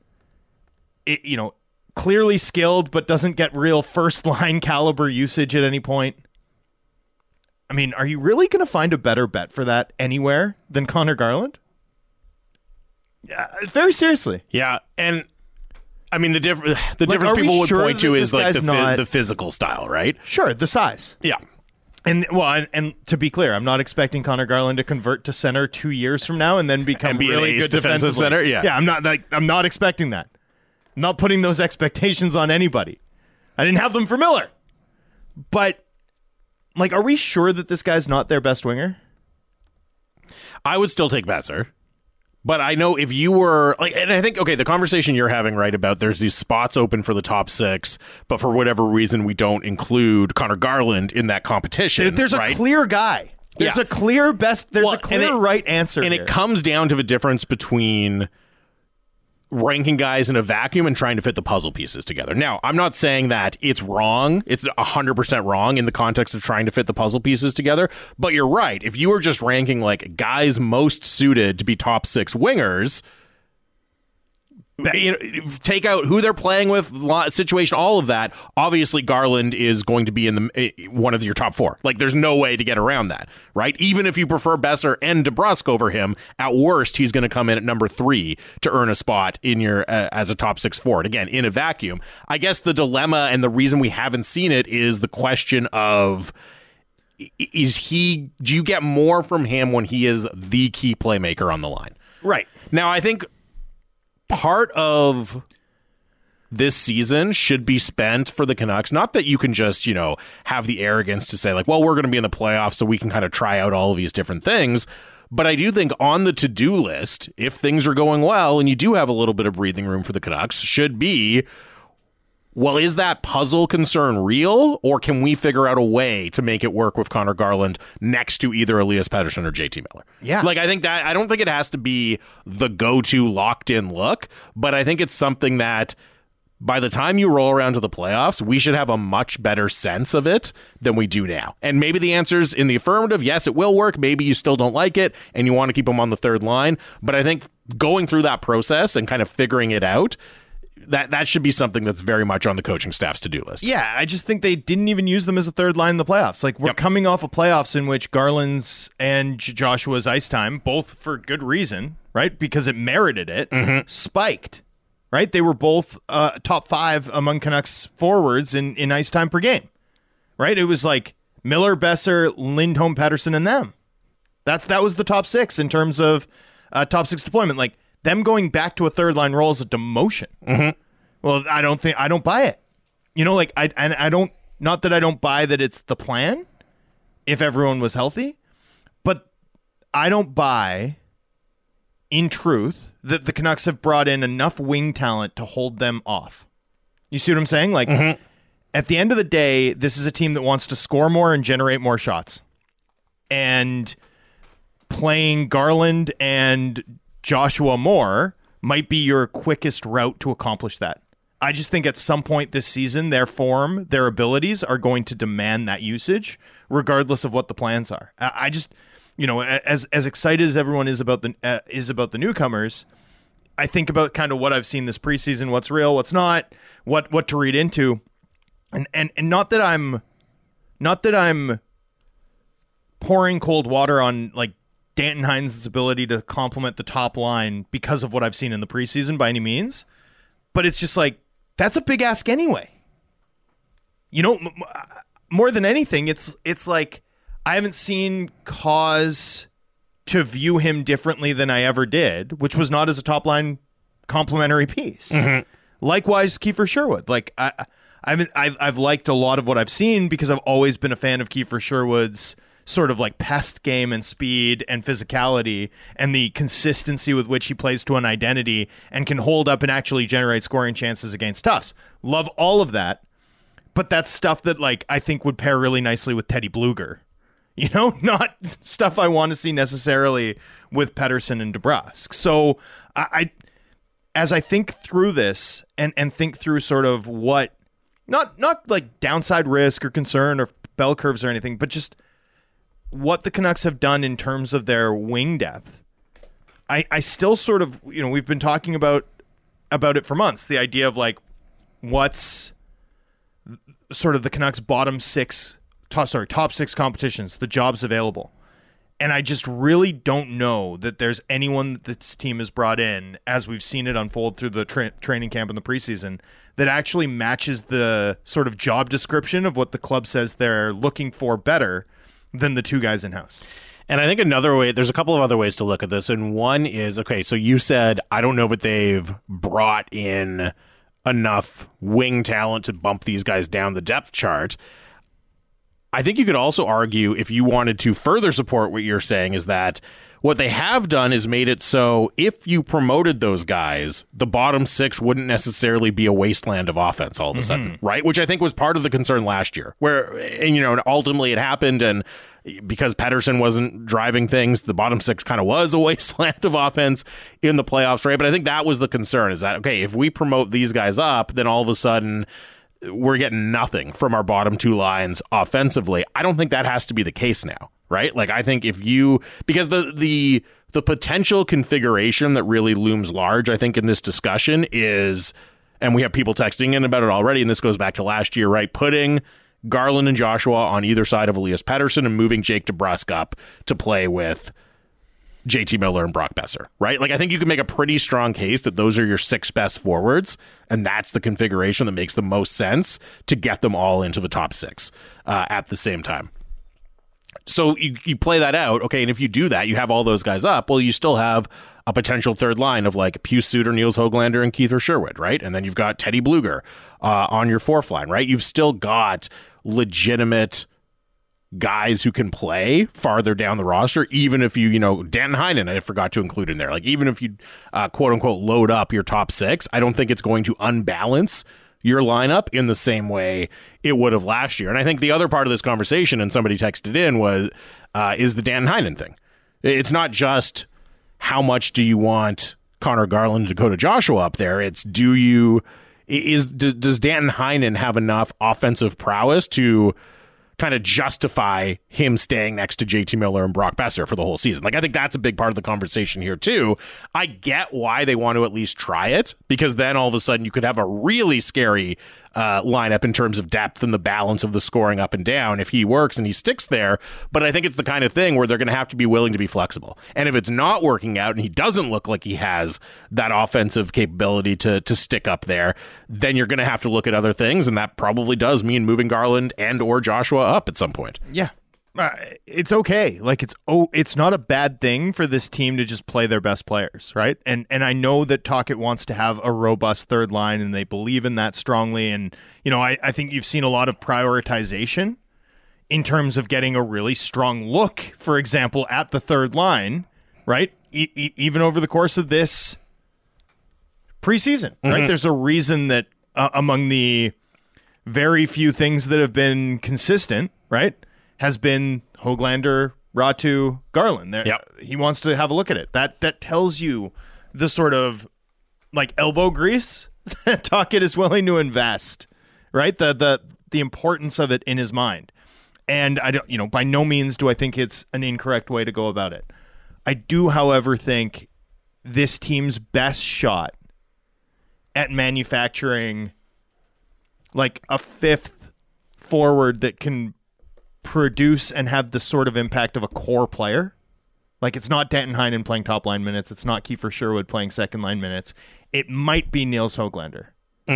clearly skilled, but doesn't get real first line caliber usage at any point. I mean, are you really going to find a better bet for that anywhere than Connor Garland? Yeah, very seriously. Yeah, and I mean the difference people would point to is like the physical style, right? Sure, the size. Yeah. And to be clear, I'm not expecting Connor Garland to convert to center 2 years from now and then become be really good defensive center. Yeah, I'm not expecting that. I'm not putting those expectations on anybody. I didn't have them for Miller. But like, are we sure that this guy's not their best winger? I would still take Besser. But I know if you were like, and I think, okay, the conversation you're having right about there's these spots open for the top six, but for whatever reason we don't include Connor Garland in that competition. There's a clear guy. There's a clear right answer. And here. It comes down to the difference between ranking guys in a vacuum and trying to fit the puzzle pieces together. Now, I'm not saying that it's wrong. It's 100% wrong in the context of trying to fit the puzzle pieces together. But you're right. If you were just ranking like guys most suited to be top six wingers, take out who they're playing with, situation, all of that. Obviously, Garland is going to be in one of your top four. Like, there's no way to get around that, right? Even if you prefer Besser and DeBrusk over him, at worst, he's going to come in at number 3 to earn a spot in your as a top 6 forward. Again, in a vacuum. I guess the dilemma and the reason we haven't seen it is the question of, do you get more from him when he is the key playmaker on the line? Right. Now, I think part of this season should be spent for the Canucks. Not that you can just, have the arrogance to say like, well, we're going to be in the playoffs so we can kind of try out all of these different things. But I do think on the to-do list, if things are going well and you do have a little bit of breathing room for the Canucks, should be, well, is that puzzle concern real, or can we figure out a way to make it work with Connor Garland next to either Elias Pettersson or JT Miller? Yeah. Like, I don't think it has to be the go-to locked-in look, but I think it's something that by the time you roll around to the playoffs, we should have a much better sense of it than we do now. And maybe the answer's in the affirmative. Yes, it will work. Maybe you still don't like it and you want to keep him on the third line. But I think going through that process and kind of figuring it out, that should be something that's very much on the coaching staff's to-do list. Yeah, I just think they didn't even use them as a third line in the playoffs. Like, we're coming off of playoffs in which Garland's and Joshua's ice time, both for good reason, right? Because it merited it, spiked, right? They were both top 5 among Canucks forwards in ice time per game, right? It was like Miller, Besser, Lindholm, Pettersson, and them. That was the top 6 in terms of top 6 deployment. Like, them going back to a third line role is a demotion. Mm-hmm. Well, I don't buy it. I don't, not that I don't buy that it's the plan if everyone was healthy, but I don't buy, in truth, that the Canucks have brought in enough wing talent to hold them off. You see what I'm saying? Like, at the end of the day, this is a team that wants to score more and generate more shots. And playing Garland and Joshua Moore might be your quickest route to accomplish that. I just think at some point this season, their form, their abilities are going to demand that usage, regardless of what the plans are. I just, as excited as everyone is about the newcomers, I think about kind of what I've seen this preseason, what's real, what's not, what to read into, and not that I'm pouring cold water on like Danton Hines' ability to complement the top line because of what I've seen in the preseason by any means. But it's just like, that's a big ask anyway. More than anything, it's like I haven't seen cause to view him differently than I ever did, which was not as a top line complementary piece. Mm-hmm. Likewise, Kiefer Sherwood. Like I've liked a lot of what I've seen because I've always been a fan of Kiefer Sherwood's sort of like pest game and speed and physicality and the consistency with which he plays to an identity and can hold up and actually generate scoring chances against Tufts. Love all of that. But that's stuff that, like, I think would pair really nicely with Teddy Bluger. You know, not stuff I want to see necessarily with Pettersson and DeBrusk. So as I think through this and think through sort of what, not like downside risk or concern or bell curves or anything, but just what the Canucks have done in terms of their wing depth, I still sort of, you know, we've been talking about it for months, the idea of like what's sort of the Canucks top six competitions, the jobs available. And I just really don't know that there's anyone that this team has brought in, as we've seen it unfold through the training camp in the preseason, that actually matches the sort of job description of what the club says they're looking for better than the two guys in-house. And I think another way, there's a couple of other ways to look at this. And one is, okay, so you said, I don't know if they've brought in enough wing talent to bump these guys down the depth chart. I think you could also argue, if you wanted to further support what you're saying, is that what they have done is made it so if you promoted those guys, the bottom six wouldn't necessarily be a wasteland of offense all of a sudden, right? Which I think was part of the concern last year, where, and, you know, ultimately it happened, and because Pettersson wasn't driving things, the bottom six kind of was a wasteland of offense in the playoffs, right? But I think that was the concern, is that, okay, if we promote these guys up, then all of a sudden we're getting nothing from our bottom two lines offensively. I don't think that has to be the case now, right? Like, I think if you, because the potential configuration that really looms large, I think, in this discussion is, and we have people texting in about it already, and this goes back to last year, right? Putting Garland and Joshua on either side of Elias Pettersson and moving Jake DeBrusk up to play with JT Miller and Brock Besser, right? Like, I think you can make a pretty strong case that those are your six best forwards, and that's the configuration that makes the most sense to get them all into the top six at the same time. So you play that out, okay, and if you do that, you have all those guys up, well, you still have a potential third line of like Pius Suter, Niels Höglander, and Keith Sherwood, right? And then you've got Teddy Bluger on your fourth line, right? You've still got legitimate guys who can play farther down the roster, even if you know, Danton Heinen, I forgot to include in there. Like, even if you quote unquote load up your top six, I don't think it's going to unbalance your lineup in the same way it would have last year. And I think the other part of this conversation, and somebody texted in, was is the Danton Heinen thing. It's not just how much do you want Connor Garland and Dakota Joshua up there. It's does Danton Heinen have enough offensive prowess to kind of justify him staying next to JT Miller and Brock Besser for the whole season? Like, I think that's a big part of the conversation here too. I get why they want to at least try it, because then all of a sudden you could have a really scary lineup in terms of depth and the balance of the scoring up and down if he works and he sticks there. But I think it's the kind of thing where they're going to have to be willing to be flexible. And if it's not working out and he doesn't look like he has that offensive capability to stick up there, then you're going to have to look at other things, and that probably does mean moving Garland and or Joshua up at some point. Yeah. It's okay. Like, it's not a bad thing for this team to just play their best players, right? And I know that Tocchet wants to have a robust third line, and they believe in that strongly. And, you know, I think you've seen a lot of prioritization in terms of getting a really strong look, for example, at the third line, right? Even over the course of this preseason, right? There's a reason that among the very few things that have been consistent, right, has been Höglander, Ratu, Garland. There, yep. He wants to have a look at it. That tells you the sort of like elbow grease that Tocchet is willing to invest, right? The importance of it in his mind. And I don't, you know, by no means do I think it's an incorrect way to go about it. I do, however, think this team's best shot at manufacturing like a fifth forward that can produce and have the sort of impact of a core player. Like, it's not Danton Heinen playing top line minutes. It's not Kiefer Sherwood playing second line minutes. It might be Niels Höglander.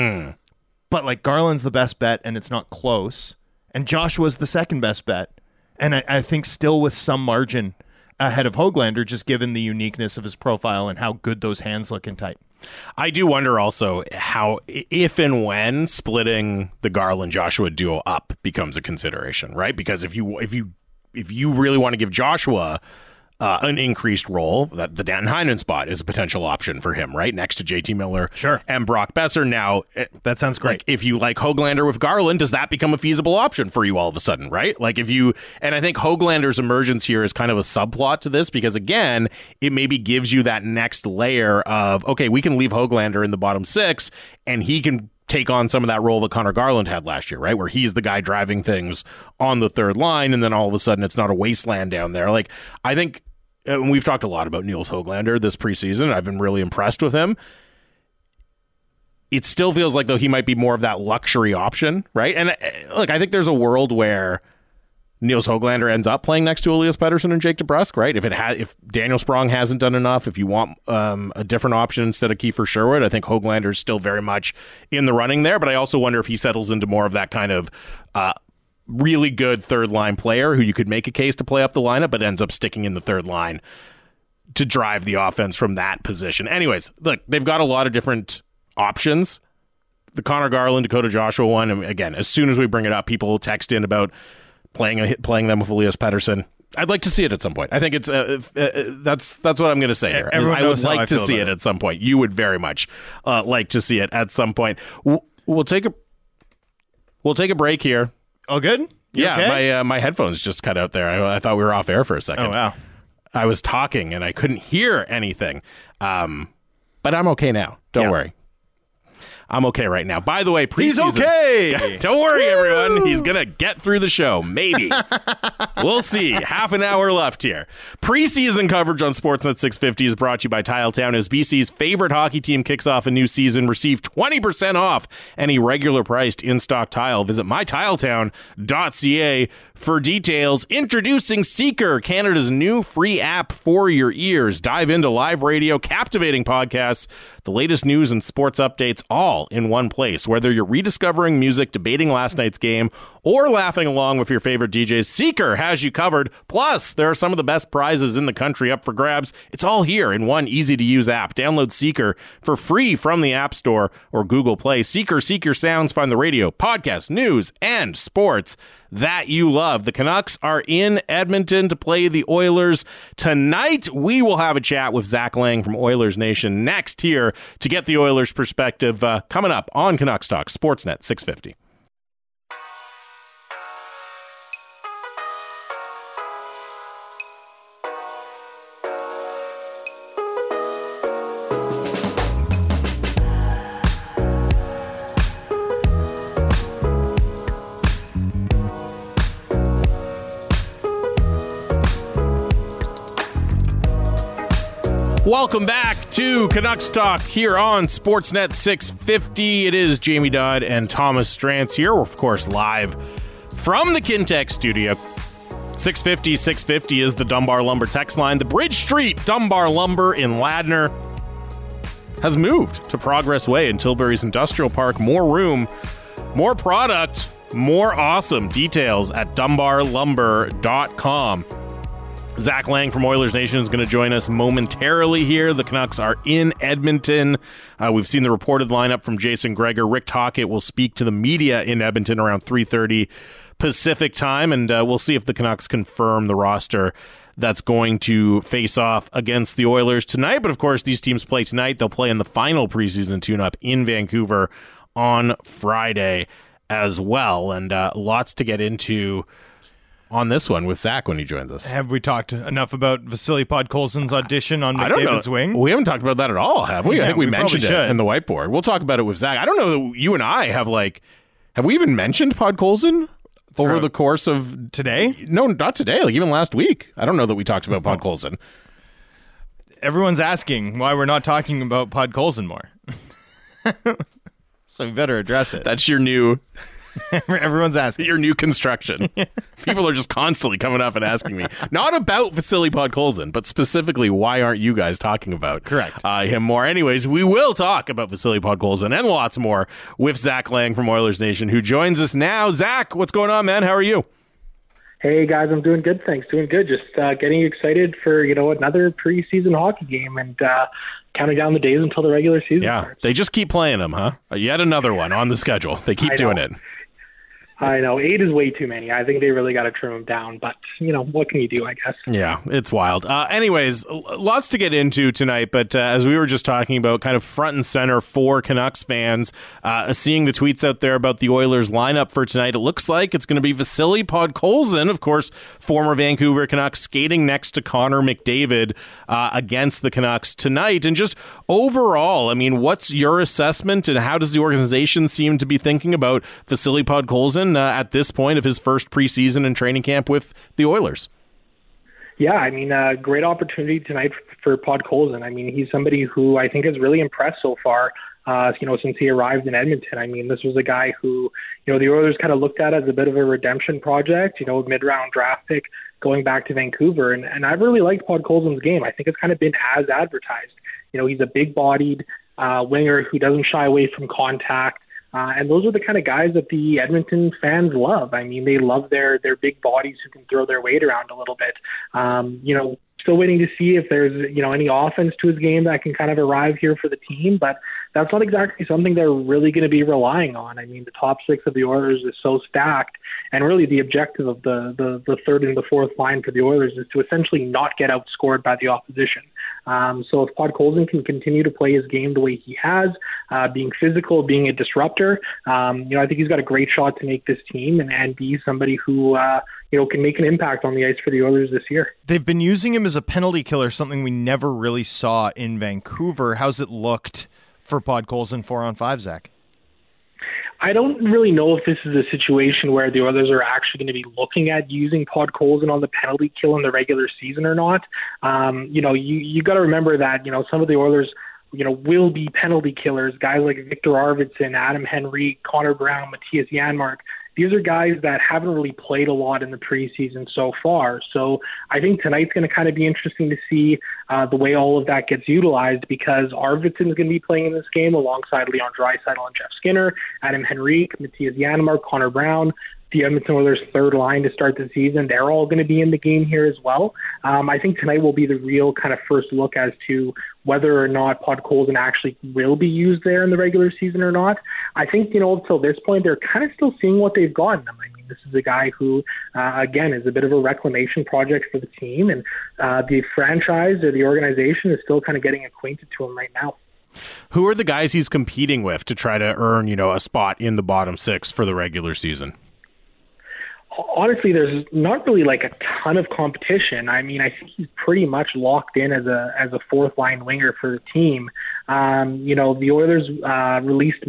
But like, Garland's the best bet, and it's not close. And Joshua's the second best bet. And I think still with some margin ahead of Höglander, just given the uniqueness of his profile and how good those hands look in tight. I do wonder also how, if and when splitting the Garland-Joshua duo up becomes a consideration, right? Because if you if you really want to give Joshua an increased role, that the Dan Heinen spot is a potential option for him, right? Next to JT Miller and Brock Besser. Now, that sounds great. Like, if you like Höglander with Garland, does that become a feasible option for you all of a sudden, right? Like if you, and I think Höglander's emergence here is kind of a subplot to this because, again, it maybe gives you that next layer of, okay, we can leave Höglander in the bottom six and he can take on some of that role that Connor Garland had last year, right? Where he's the guy driving things on the third line, and then all of a sudden it's not a wasteland down there. Like, I think, and we've talked a lot about Nils Höglander this preseason. I've been really impressed with him. It still feels like, though, he might be more of that luxury option, right? And look, I think there's a world where Nils Höglander ends up playing next to Elias Pettersson and Jake DeBrusk, right? If Daniel Sprong hasn't done enough, if you want a different option instead of Kiefer Sherwood, I think Höglander is still very much in the running there. But I also wonder if he settles into more of that kind of really good third line player who you could make a case to play up the lineup, but ends up sticking in the third line to drive the offense from that position. Anyways, look, they've got a lot of different options. The Connor Garland, Dakota Joshua one, and again, as soon as we bring it up, people will text in about playing them with Elias Pettersson. I'd like to see it at some point. I think it's that's what I'm going to say here. I would like to see it at some point. You would very much like to see it at some point. We'll take a break here. Oh, good? You okay? My headphones just cut out there. I thought we were off air for a second. Oh, wow. I was talking and I couldn't hear anything. But I'm okay now. Don't worry. I'm okay right now. By the way, preseason. He's okay. Don't worry, everyone. He's going to get through the show. Maybe. We'll see. Half an hour left here. Preseason coverage on Sportsnet 650 is brought to you by Tiletown. As BC's favorite hockey team kicks off a new season, receive 20% off any regular priced in-stock tile. Visit mytiletown.ca for details. Introducing Seeker, Canada's new free app for your ears. Dive into live radio, captivating podcasts, the latest news and sports updates, all in one place. Whether you're rediscovering music, debating last night's game, or laughing along with your favorite DJs, Seeker has you covered. Plus, there are some of the best prizes in the country up for grabs. It's all here in one easy-to-use app. Download Seeker for free from the App Store or Google Play. Seeker, seek your sounds, find the radio, podcast, news, and sports that you love. The Canucks are in Edmonton to play the Oilers tonight. We will have a chat with Zach Lang from Oilers Nation next here to get the Oilers' perspective coming up on Canucks Talk, Sportsnet 650. Welcome back to Canucks Talk here on Sportsnet 650. It is Jamie Dodd and Thomas Strantz here. We're, of course, live from the Kintec studio. 650 is the Dunbar Lumber text line. The Bridge Street Dunbar Lumber in Ladner has moved to Progress Way in Tilbury's Industrial Park. More room, more product, more awesome. Details at dunbarlumber.com. Zach Lang from Oilers Nation is going to join us momentarily here. The Canucks are in Edmonton. We've seen the reported lineup from Jason Gregor. Rick Tocchet will speak to the media in Edmonton around 3:30 Pacific time, and we'll see if the Canucks confirm the roster that's going to face off against the Oilers tonight. But, of course, these teams play tonight. They'll play in the final preseason tune-up in Vancouver on Friday as well. And lots to get into on this one with Zach when he joins us. Have we talked enough about Vasily Podkolzin's audition on McDavid's wing? We haven't talked about that at all, have we? Yeah, I think we mentioned it in the whiteboard. We'll talk about it with Zach. I don't know that you and I have we even mentioned Podkolzin over the course of today? No, not today. Even last week. I don't know that we talked about Podkolzin. Everyone's asking why we're not talking about Podkolzin more. So we better address it. That's your new... Everyone's asking. Your new construction. People are just constantly coming up and asking me, not about Vasily Podkolzin, but specifically, why aren't you guys talking about him more? Anyways, we will talk about Vasily Podkolzin and lots more with Zach Lang from Oilers Nation, who joins us now. Zach, what's going on, man? How are you? Hey, guys, I'm doing good, thanks. Doing good. Just getting excited for, another preseason hockey game and counting down the days until the regular season starts. They just keep playing them, huh? Yet another one on the schedule. They keep doing it. I know 8 is way too many. I think they really got to trim them down, but what can you do, I guess? Yeah, it's wild. Anyways, lots to get into tonight, but as we were just talking about, kind of front and center for Canucks fans, seeing the tweets out there about the Oilers lineup for tonight, it looks like it's going to be Vasily Podkolzin, of course, former Vancouver Canucks, skating next to Connor McDavid against the Canucks tonight. And just overall, I mean, what's your assessment and how does the organization seem to be thinking about Vasily Podkolzin at this point of his first preseason and training camp with the Oilers? Yeah, I mean, great opportunity tonight for Podkolzin. I mean, he's somebody who I think has really impressed so far, since he arrived in Edmonton. I mean, this was a guy who, the Oilers kind of looked at as a bit of a redemption project, mid-round draft pick going back to Vancouver. And I've really liked Podkolzin's game. I think it's kind of been as advertised. He's a big-bodied winger who doesn't shy away from contact. And those are the kind of guys that the Edmonton fans love. I mean, they love their big bodies who can throw their weight around a little bit. Still waiting to see if there's, any offense to his game that can kind of arrive here for the team, but that's not exactly something they're really going to be relying on. I mean, the top 6 of the Oilers is so stacked, and really the objective of the third and the fourth line for the Oilers is to essentially not get outscored by the opposition. So if Podkolzin can continue to play his game the way he has, being physical, being a disruptor, I think he's got a great shot to make this team and be somebody who can make an impact on the ice for the Oilers this year. They've been using him as a penalty killer, something we never really saw in Vancouver. How's it looked for Podkolzin 4-on-5, Zach? I don't really know if this is a situation where the Oilers are actually going to be looking at using Podkolzin on the penalty kill in the regular season or not. You got to remember that, some of the Oilers, will be penalty killers, guys like Victor Arvidsson, Adam Henrique, Connor Brown, Matthias Janmark. These are guys that haven't really played a lot in the preseason so far. So I think tonight's going to kind of be interesting to see the way all of that gets utilized, because Arvidsson is going to be playing in this game alongside Leon Draisaitl and Jeff Skinner, Adam Henrique, Matthias Janmark, Connor Brown. The Edmonton Oilers' third line to start the season, they're all going to be in the game here as well. I think tonight will be the real kind of first look as to whether or not Podkolzin actually will be used there in the regular season or not. I think, until this point, they're kind of still seeing what they've got in them. I mean, this is a guy who, again, is a bit of a reclamation project for the team, and the franchise or the organization is still kind of getting acquainted to him right now. Who are the guys he's competing with to try to earn, a spot in the bottom 6 for the regular season? Honestly, there's not really like a ton of competition. I mean, I think he's pretty much locked in as a fourth line winger for the team. The Oilers released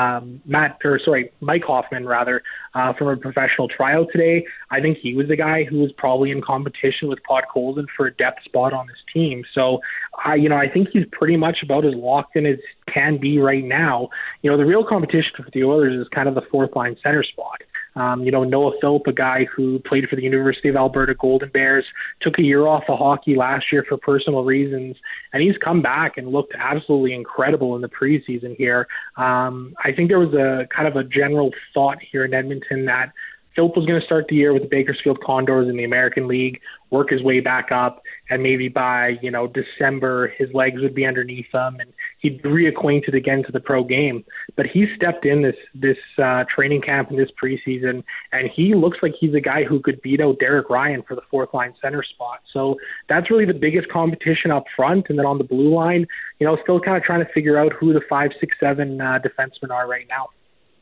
Mike Hoffman from a professional tryout today. I think he was the guy who was probably in competition with Podkolzin for a depth spot on this team. So, I think he's pretty much about as locked in as can be right now. The real competition for the Oilers is kind of the fourth line center spot. Noah Philp, a guy who played for the University of Alberta Golden Bears, took a year off of hockey last year for personal reasons, and he's come back and looked absolutely incredible in the preseason here. I think there was a kind of a general thought here in Edmonton that Philp was going to start the year with the Bakersfield Condors in the American League, work his way back up, and maybe by, December, his legs would be underneath him and he'd be reacquainted again to the pro game. But he stepped in this training camp in this preseason, and he looks like he's a guy who could beat out Derek Ryan for the fourth line center spot. So that's really the biggest competition up front. And then on the blue line, still kind of trying to figure out who the 5, 6, 7 defensemen are right now.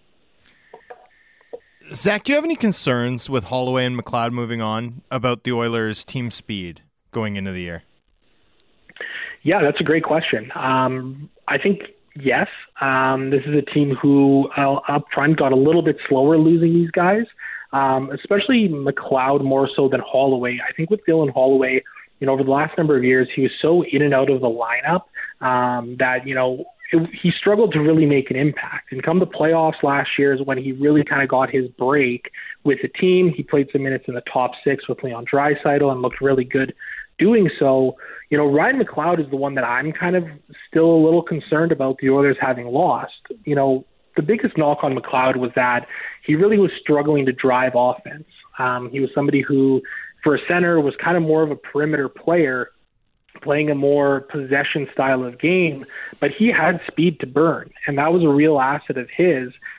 Zach, do you have any concerns with Holloway and McLeod moving on about the Oilers' team speed going into the year? Yeah, that's a great question. I think, yes, this is a team who up front got a little bit slower losing these guys, especially McLeod more so than Holloway. I think with Dylan Holloway, over the last number of years, he was so in and out of the lineup that, he struggled to really make an impact. And come the playoffs last year is when he really kind of got his break with the team. He played some minutes in the top 6 with Leon Draisaitl and looked really good doing so. Ryan McLeod is the one that I'm kind of still a little concerned about the Oilers having lost. The biggest knock on McLeod was that he really was struggling to drive offense. He was somebody who, for a center, was kind of more of a perimeter player, playing a more possession style of game, but he had speed to burn, and that was a real asset of his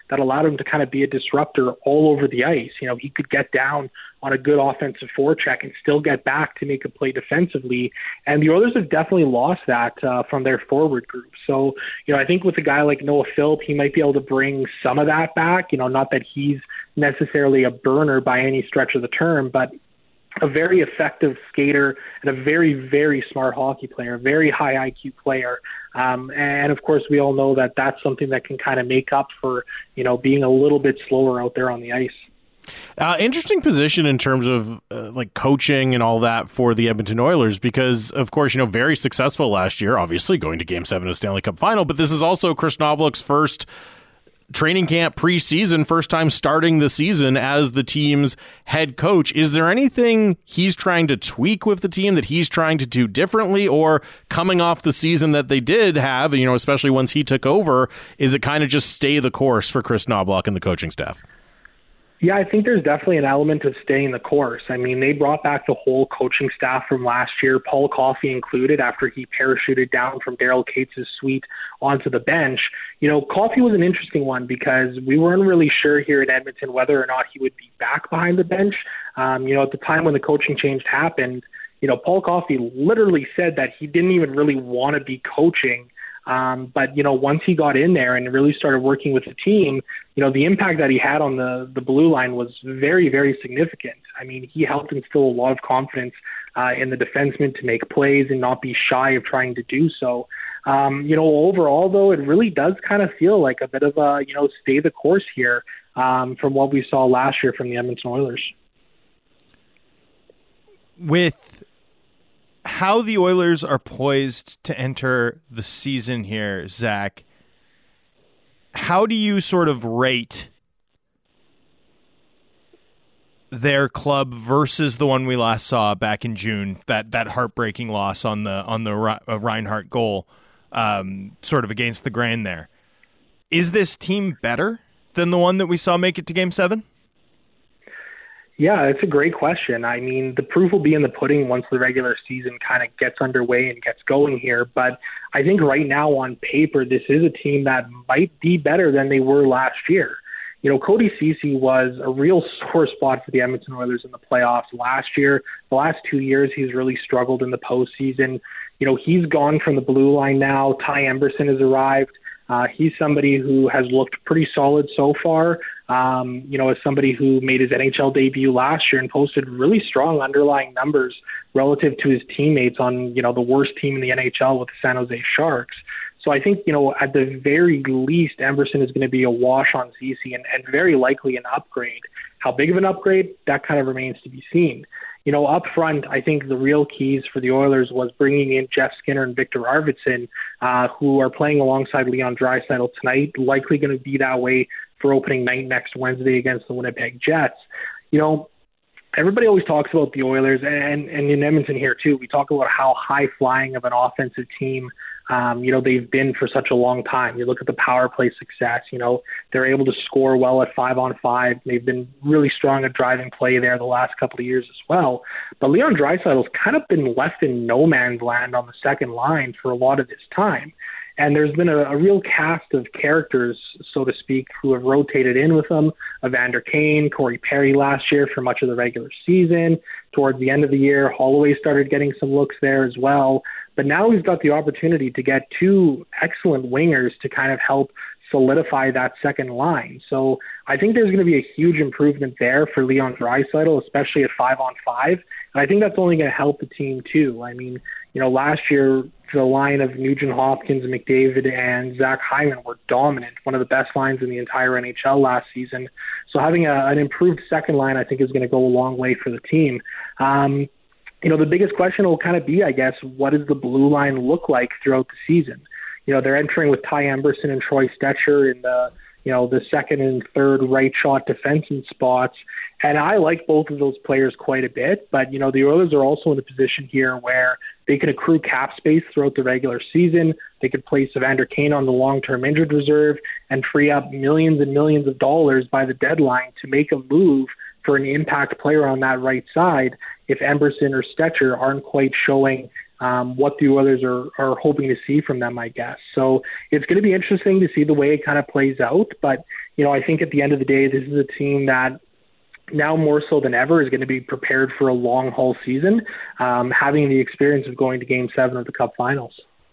that allowed him to kind of be a disruptor all over the ice. You know, he could get down on a good offensive forecheck and still get back to make a play defensively. And the Oilers have definitely lost that from their forward group. So, you know, I think with a guy like Noah Philp, he might be able to bring some of that back. You know, not that he's necessarily a burner by any stretch of the term, but a very effective skater and a very, very smart hockey player, a very high IQ player. And of course, we all know that that's something that can kind of make up for, you know, being a little bit slower out there on the ice. Interesting position in terms of like coaching and all that for the Edmonton Oilers, because of course, you know, very successful last year, obviously going to Game 7 of the Stanley Cup Final, but this is also Chris Knoblauch's first training camp preseason, first time starting the season as the team's head coach. Is there anything he's trying to tweak with the team that he's trying to do differently, or coming off the season that they did have, you know, especially once he took over, is it kind of just stay the course for Chris Knoblauch and the coaching staff? Yeah, I think there's definitely an element of staying the course. I mean, they brought back the whole coaching staff from last year, Paul Coffey included, after he parachuted down from Daryl Cates' suite onto the bench. You know, Coffey was an interesting one because we weren't really sure here in Edmonton whether or not he would be back behind the bench. You know, at the time when the coaching change happened, you know, Paul Coffey literally said that he didn't even really want to be coaching. But, you know, once he got in there and really started working with the team, you know, the impact that he had on the blue line was very, very significant. I mean, he helped instill a lot of confidence in the defensemen to make plays and not be shy of trying to do so. You know, overall, though, it really does kind of feel like a bit of a, you know, stay the course here from what we saw last year from the Edmonton Oilers. With how the Oilers are poised to enter the season here, Zach, how do you sort of rate their club versus the one we last saw back in June, that heartbreaking loss on the Reinhart goal, sort of against the grain there? Is this team better than the one that we saw make it to Game 7? Yeah, it's a great question. I mean, the proof will be in the pudding once the regular season kind of gets underway and gets going here. But I think right now on paper, this is a team that might be better than they were last year. You know, Cody Ceci was a real sore spot for the Edmonton Oilers in the playoffs last year. The last 2 years, he's really struggled in the postseason. You know, he's gone from the blue line now. Ty Emberson has arrived. He's somebody who has looked pretty solid so far. You know, as somebody who made his NHL debut last year and posted really strong underlying numbers relative to his teammates on, you know, the worst team in the NHL with the San Jose Sharks. So I think, you know, at the very least, Emberson is going to be a wash on Ceci and very likely an upgrade. How big of an upgrade? That kind of remains to be seen. You know, up front, I think the real keys for the Oilers was bringing in Jeff Skinner and Victor Arvidsson, who are playing alongside Leon Draisaitl tonight, likely going to be that way for opening night next Wednesday against the Winnipeg Jets. You know, everybody always talks about the Oilers, and in Edmonton here too, we talk about how high-flying of an offensive team you know, they've been for such a long time. You look at the power play success, you know, they're able to score well at 5-on-5. They've been really strong at driving play there the last couple of years as well. But Leon Draisaitl's kind of been left in no man's land on the second line for a lot of this time. And there's been a real cast of characters, so to speak, who have rotated in with him. Evander Kane, Corey Perry last year for much of the regular season. Towards the end of the year, Holloway started getting some looks there as well. But now he's got the opportunity to get two excellent wingers to kind of help solidify that second line. So I think there's going to be a huge improvement there for Leon Draisaitl, especially at 5-on-5. And I think that's only going to help the team too. I mean, you know, last year, the line of Nugent Hopkins, McDavid, and Zach Hyman were dominant, one of the best lines in the entire NHL last season. So having an improved second line, I think, is going to go a long way for the team. You know, the biggest question will kind of be, I guess, what does the blue line look like throughout the season? You know, they're entering with Ty Emberson and Troy Stetcher in the, you know, the second and third right shot defenseman spots. And I like both of those players quite a bit, but, you know, the Oilers are also in a position here where they can accrue cap space throughout the regular season. They could place Evander Kane on the long-term injured reserve and free up millions and millions of dollars by the deadline to make a move for an impact player on that right side if Emberson or Stetcher aren't quite showing what the Oilers are hoping to see from them, I guess. So it's going to be interesting to see the way it kind of plays out. But, I think at the end of the day, this is a team that now more so than ever is going to be prepared for a long haul season, having the experience of going to Game 7 of the Cup Finals.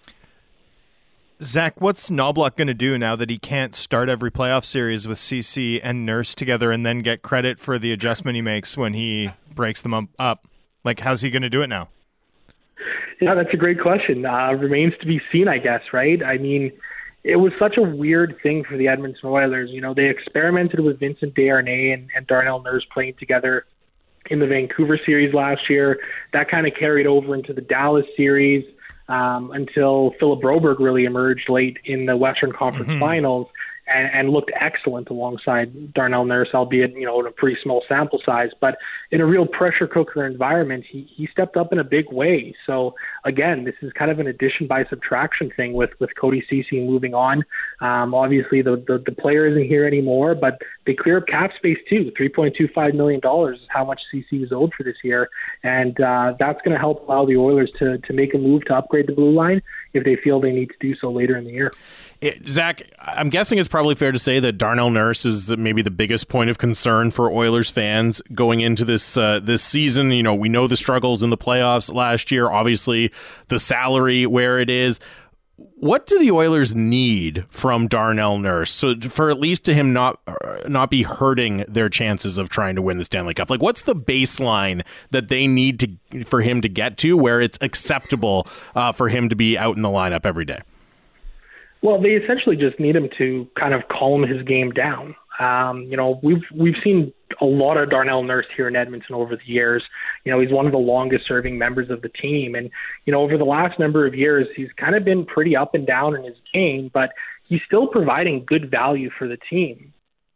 Zach, what's Knoblauch going to do now that he can't start every playoff series with CC and Nurse together and then get credit for the adjustment he makes when he breaks them up? Like, how's he going to do it now? Yeah, that's a great question. Remains to be seen, I guess, right? I mean, it was such a weird thing for the Edmonton Oilers. They experimented with Vincent Desharnais and Darnell Nurse playing together in the Vancouver series last year. That kind of carried over into the Dallas series. Until Philip Broberg really emerged late in the Western Conference Finals and looked excellent alongside Darnell Nurse, albeit, in a pretty small sample size. But in a real pressure cooker environment, he stepped up in a big way. So, again, this is kind of an addition by subtraction thing with Cody Ceci moving on. Obviously, the player isn't here anymore, but they clear up cap space too. $3.25 million is how much Ceci was owed for this year. And that's going to help allow the Oilers to make a move to upgrade the blue line if they feel they need to do so later in the year. Zach, I'm guessing it's probably fair to say that Darnell Nurse is maybe the biggest point of concern for Oilers fans going into this season. We know the struggles in the playoffs last year, obviously the salary where it is. What do the Oilers need from Darnell Nurse for at least to him not be hurting their chances of trying to win the Stanley Cup? Like, what's the baseline that they need for him to get to where it's acceptable for him to be out in the lineup every day? Well, they essentially just need him to kind of calm his game down. We've seen a lot of Darnell Nurse here in Edmonton over the years. He's one of the longest serving members of the team. And, over the last number of years, he's kind of been pretty up and down in his game, but he's still providing good value for the team.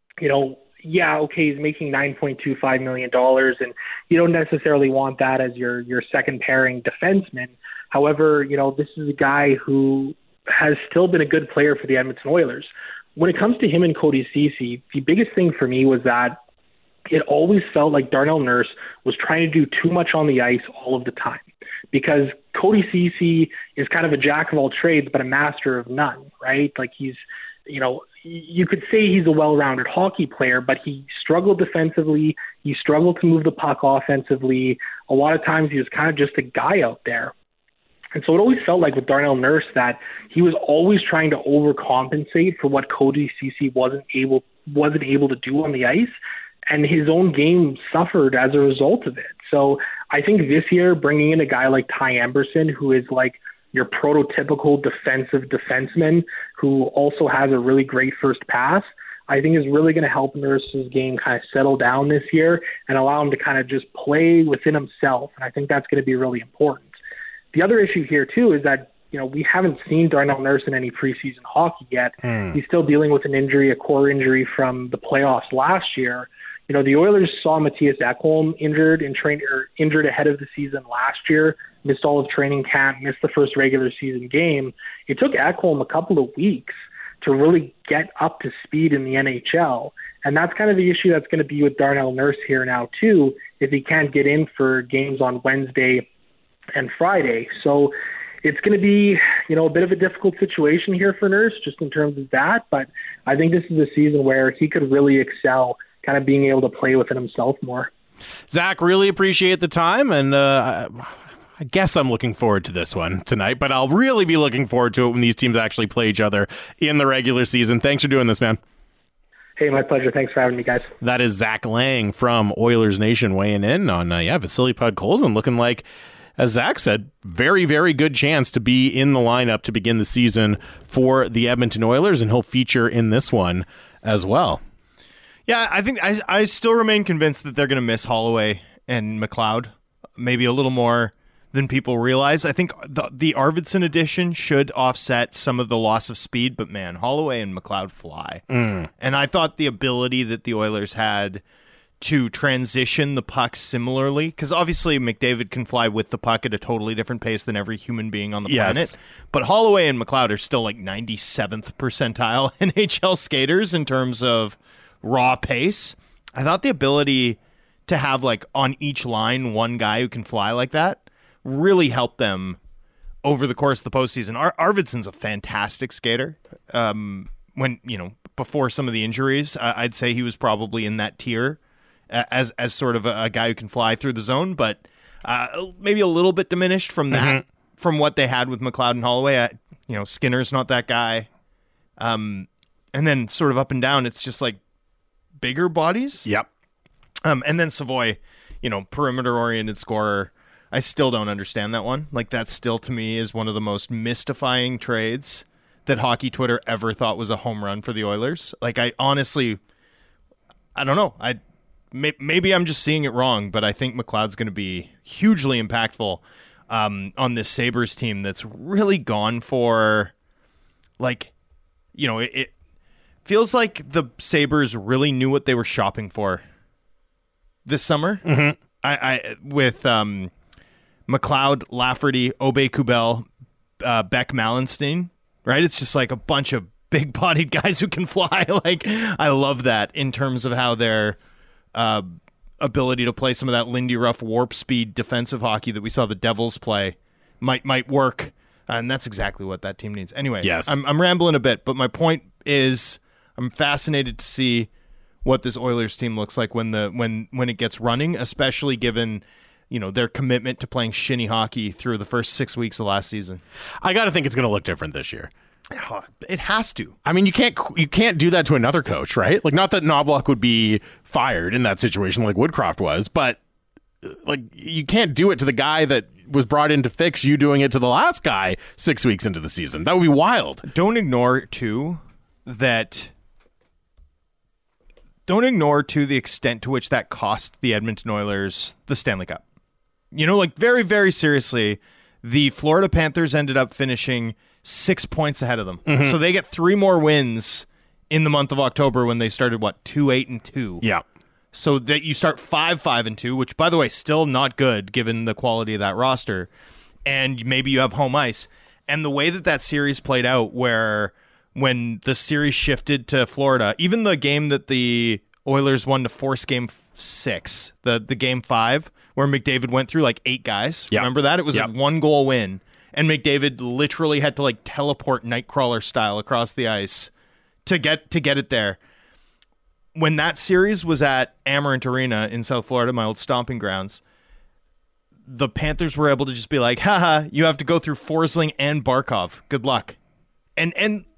He's making $9.25 million, and you don't necessarily want that as your second pairing defenseman. However, this is a guy who has still been a good player for the Edmonton Oilers. When it comes to him and Cody Ceci, the biggest thing for me was that it always felt like Darnell Nurse was trying to do too much on the ice all of the time, because Cody Ceci is kind of a jack of all trades, but a master of none, right? Like he's, you could say he's a well-rounded hockey player, but he struggled defensively. He struggled to move the puck offensively. A lot of times he was kind of just a guy out there. And so it always felt like with Darnell Nurse that he was always trying to overcompensate for what Cody Ceci wasn't able to do on the ice, and his own game suffered as a result of it. So I think this year, bringing in a guy like Ty Emberson, who is like your prototypical defensive defenseman who also has a really great first pass, I think is really going to help Nurse's game kind of settle down this year and allow him to kind of just play within himself. And I think that's going to be really important. The other issue here, too, is that, we haven't seen Darnell Nurse in any preseason hockey yet. He's still dealing with an injury, a core injury from the playoffs last year. The Oilers saw Matthias Ekholm injured ahead of the season last year, missed all of training camp, missed the first regular season game. It took Ekholm a couple of weeks to really get up to speed in the NHL. And that's kind of the issue that's going to be with Darnell Nurse here now, too, if he can't get in for games on Wednesday and Friday. So it's going to be, a bit of a difficult situation here for Nurse just in terms of that. But I think this is a season where he could really excel, kind of being able to play within himself more. Zach, really appreciate the time. And I guess I'm looking forward to this one tonight, but I'll really be looking forward to it when these teams actually play each other in the regular season. Thanks for doing this, man. Hey, my pleasure. Thanks for having me, guys. That is Zach Lang from Oilers Nation weighing in on, Vasily Podkolzin looking like, as Zach said, very, very good chance to be in the lineup to begin the season for the Edmonton Oilers, and he'll feature in this one as well. Yeah, I think I still remain convinced that they're going to miss Holloway and McLeod, maybe a little more than people realize. I think the Arvidsson addition should offset some of the loss of speed, but man, Holloway and McLeod fly. And I thought the ability that the Oilers had to transition the puck similarly, because obviously McDavid can fly with the puck at a totally different pace than every human being on the planet. But Holloway and McLeod are still like 97th percentile NHL skaters in terms of raw pace. I thought the ability to have like on each line one guy who can fly like that really helped them over the course of the postseason. Arvidsson's a fantastic skater. When before some of the injuries, I'd say he was probably in that tier as sort of a guy who can fly through the zone, but maybe a little bit diminished from that, from what they had with McLeod and Holloway. Skinner's not that guy. And then sort of up and down, it's just like bigger bodies. Yep. And then Savoy, perimeter-oriented scorer. I still don't understand that one. Like, that still, to me, is one of the most mystifying trades that hockey Twitter ever thought was a home run for the Oilers. Like, I honestly, I don't know. Maybe I'm just seeing it wrong, but I think McLeod's going to be hugely impactful on this Sabres team that's really gone for, like, it feels like the Sabres really knew what they were shopping for this summer. I with McLeod, Lafferty, Aube-Kubel, Beck Mallenstein, right? It's just like a bunch of big-bodied guys who can fly. Like, I love that in terms of how their ability to play some of that Lindy Ruff warp speed defensive hockey that we saw the Devils play might work. And that's exactly what that team needs. Anyway, yes. I'm rambling a bit, but my point is I'm fascinated to see what this Oilers team looks like when it gets running, especially given their commitment to playing shinny hockey through the first 6 weeks of last season. I got to think it's going to look different this year. It has to. I mean, you can't do that to another coach, right? Like, not that Knobloch would be fired in that situation like Woodcroft was, but like, you can't do it to the guy that was brought in to fix you doing it to the last guy 6 weeks into the season. That would be wild. Don't ignore to the extent to which that cost the Edmonton Oilers the Stanley Cup. Like, very, very seriously, the Florida Panthers ended up finishing 6 points ahead of them. So they get 3 more wins in the month of October when they started, 2-8-2. Yeah. So that you start 5-5-2, which, by the way, still not good given the quality of that roster. And maybe you have home ice. And the way that series played out, where when the series shifted to Florida, even the game that the Oilers won to force game 6, the game 5, where McDavid went through like 8 guys. Yep. Remember that? It was Yep. a 1-goal win. And McDavid literally had to like teleport Nightcrawler style across the ice to get it there. When that series was at Amerant Arena in South Florida, my old stomping grounds, the Panthers were able to just be like, haha, you have to go through Forsling and Barkov. Good luck. And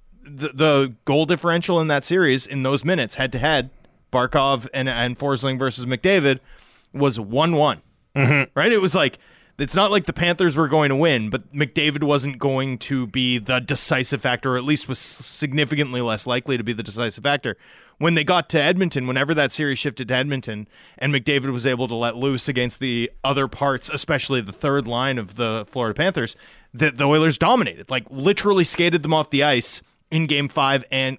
the goal differential in that series in those minutes, head-to-head, Barkov and Forsling versus McDavid, was 1-1. Right? It was like, it's not like the Panthers were going to win, but McDavid wasn't going to be the decisive factor, or at least was significantly less likely to be the decisive factor. When they got to Edmonton, whenever that series shifted to Edmonton, and McDavid was able to let loose against the other parts, especially the third line of the Florida Panthers, the Oilers dominated, like literally skated them off the ice in game 4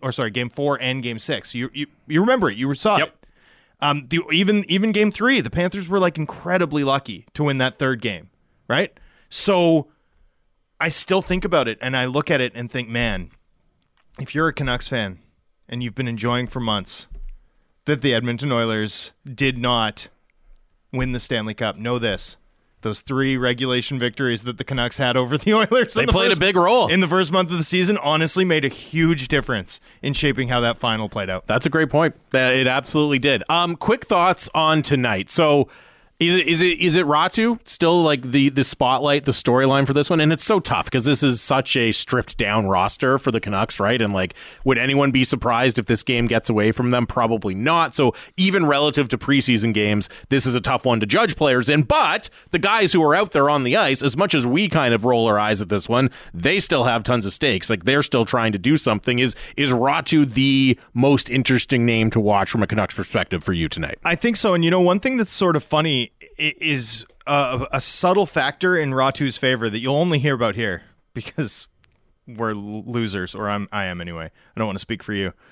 and game 6. You remember it. You saw Yep. it. Even game 3, the Panthers were like incredibly lucky to win that third game, right? So I still think about it and I look at it and think, man, if you're a Canucks fan and you've been enjoying for months that the Edmonton Oilers did not win the Stanley Cup, know this. Those 3 regulation victories that the Canucks had over the Oilers. They played a big role. In the first month of the season, honestly made a huge difference in shaping how that final played out. That's a great point. It absolutely did. Quick thoughts on tonight. So is it Ratu still like the spotlight, the storyline for this one? And it's so tough because this is such a stripped down roster for the Canucks, right? And like, would anyone be surprised if this game gets away from them? Probably not. So even relative to preseason games, this is a tough one to judge players in. But the guys who are out there on the ice, as much as we kind of roll our eyes at this one, they still have tons of stakes. Like, they're still trying to do something. Is Ratu the most interesting name to watch from a Canucks perspective for you tonight? I think so. And one thing that's sort of funny is a subtle factor in Ratu's favor that you'll only hear about here because we're losers, or I am anyway. I don't want to speak for you.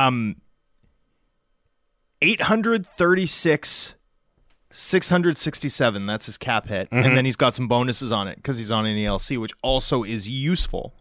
836, 667. That's his cap hit, and then he's got some bonuses on it because he's on an ELC, which also is useful.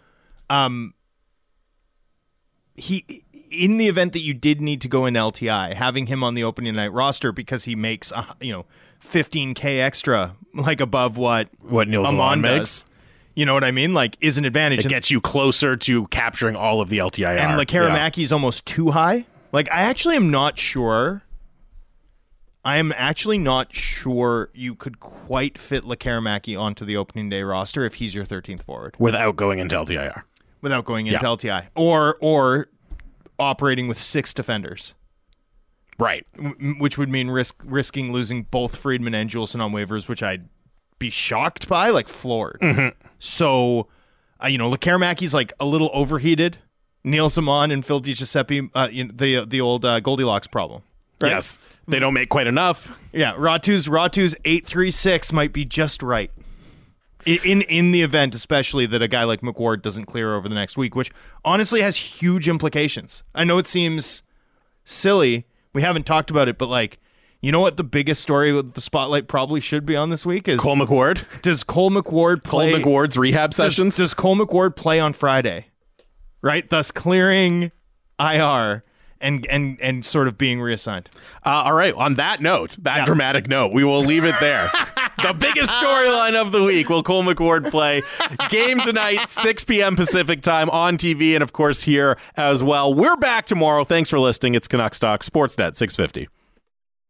He, in the event that you did need to go in LTI, having him on the opening night roster because he makes $15K extra, like above what Nils Amon makes does, You know what I mean? Like, is an advantage. It gets you closer to capturing all of the LTIR. And Lekkerimaki is almost too high. Like, I actually am not sure. I am actually not sure you could quite fit Lekkerimaki onto the opening day roster if he's your 13th forward. Without going into LTIR. Without going into LTI. Or operating with 6 defenders. Right. Which would mean risking losing both Friedman and Juleson on waivers, which I'd be shocked by, like floored. Mm-hmm. So, Lekkerimaki like a little overheated. Neil Simon and Phil DiGiuseppe, the old Goldilocks problem. Right? Yes. They don't make quite enough. Yeah, Ratu's 836 might be just right. In the event, especially that a guy like McWard doesn't clear over the next week, which honestly has huge implications. I know it seems silly. We haven't talked about it, but like, you know what the biggest story with the spotlight probably should be on this week is Cole McWard. Does Cole McWard play? Cole McWard's rehab sessions? Does Cole McWard play on Friday? Right? Thus clearing IR and sort of being reassigned. All right. On that note, dramatic note, we will leave it there. The biggest storyline of the week. Will Cole McWard play? Game tonight, 6 p.m. Pacific time on TV and, of course, here as well. We're back tomorrow. Thanks for listening. It's Canucks Talk, Sportsnet 650.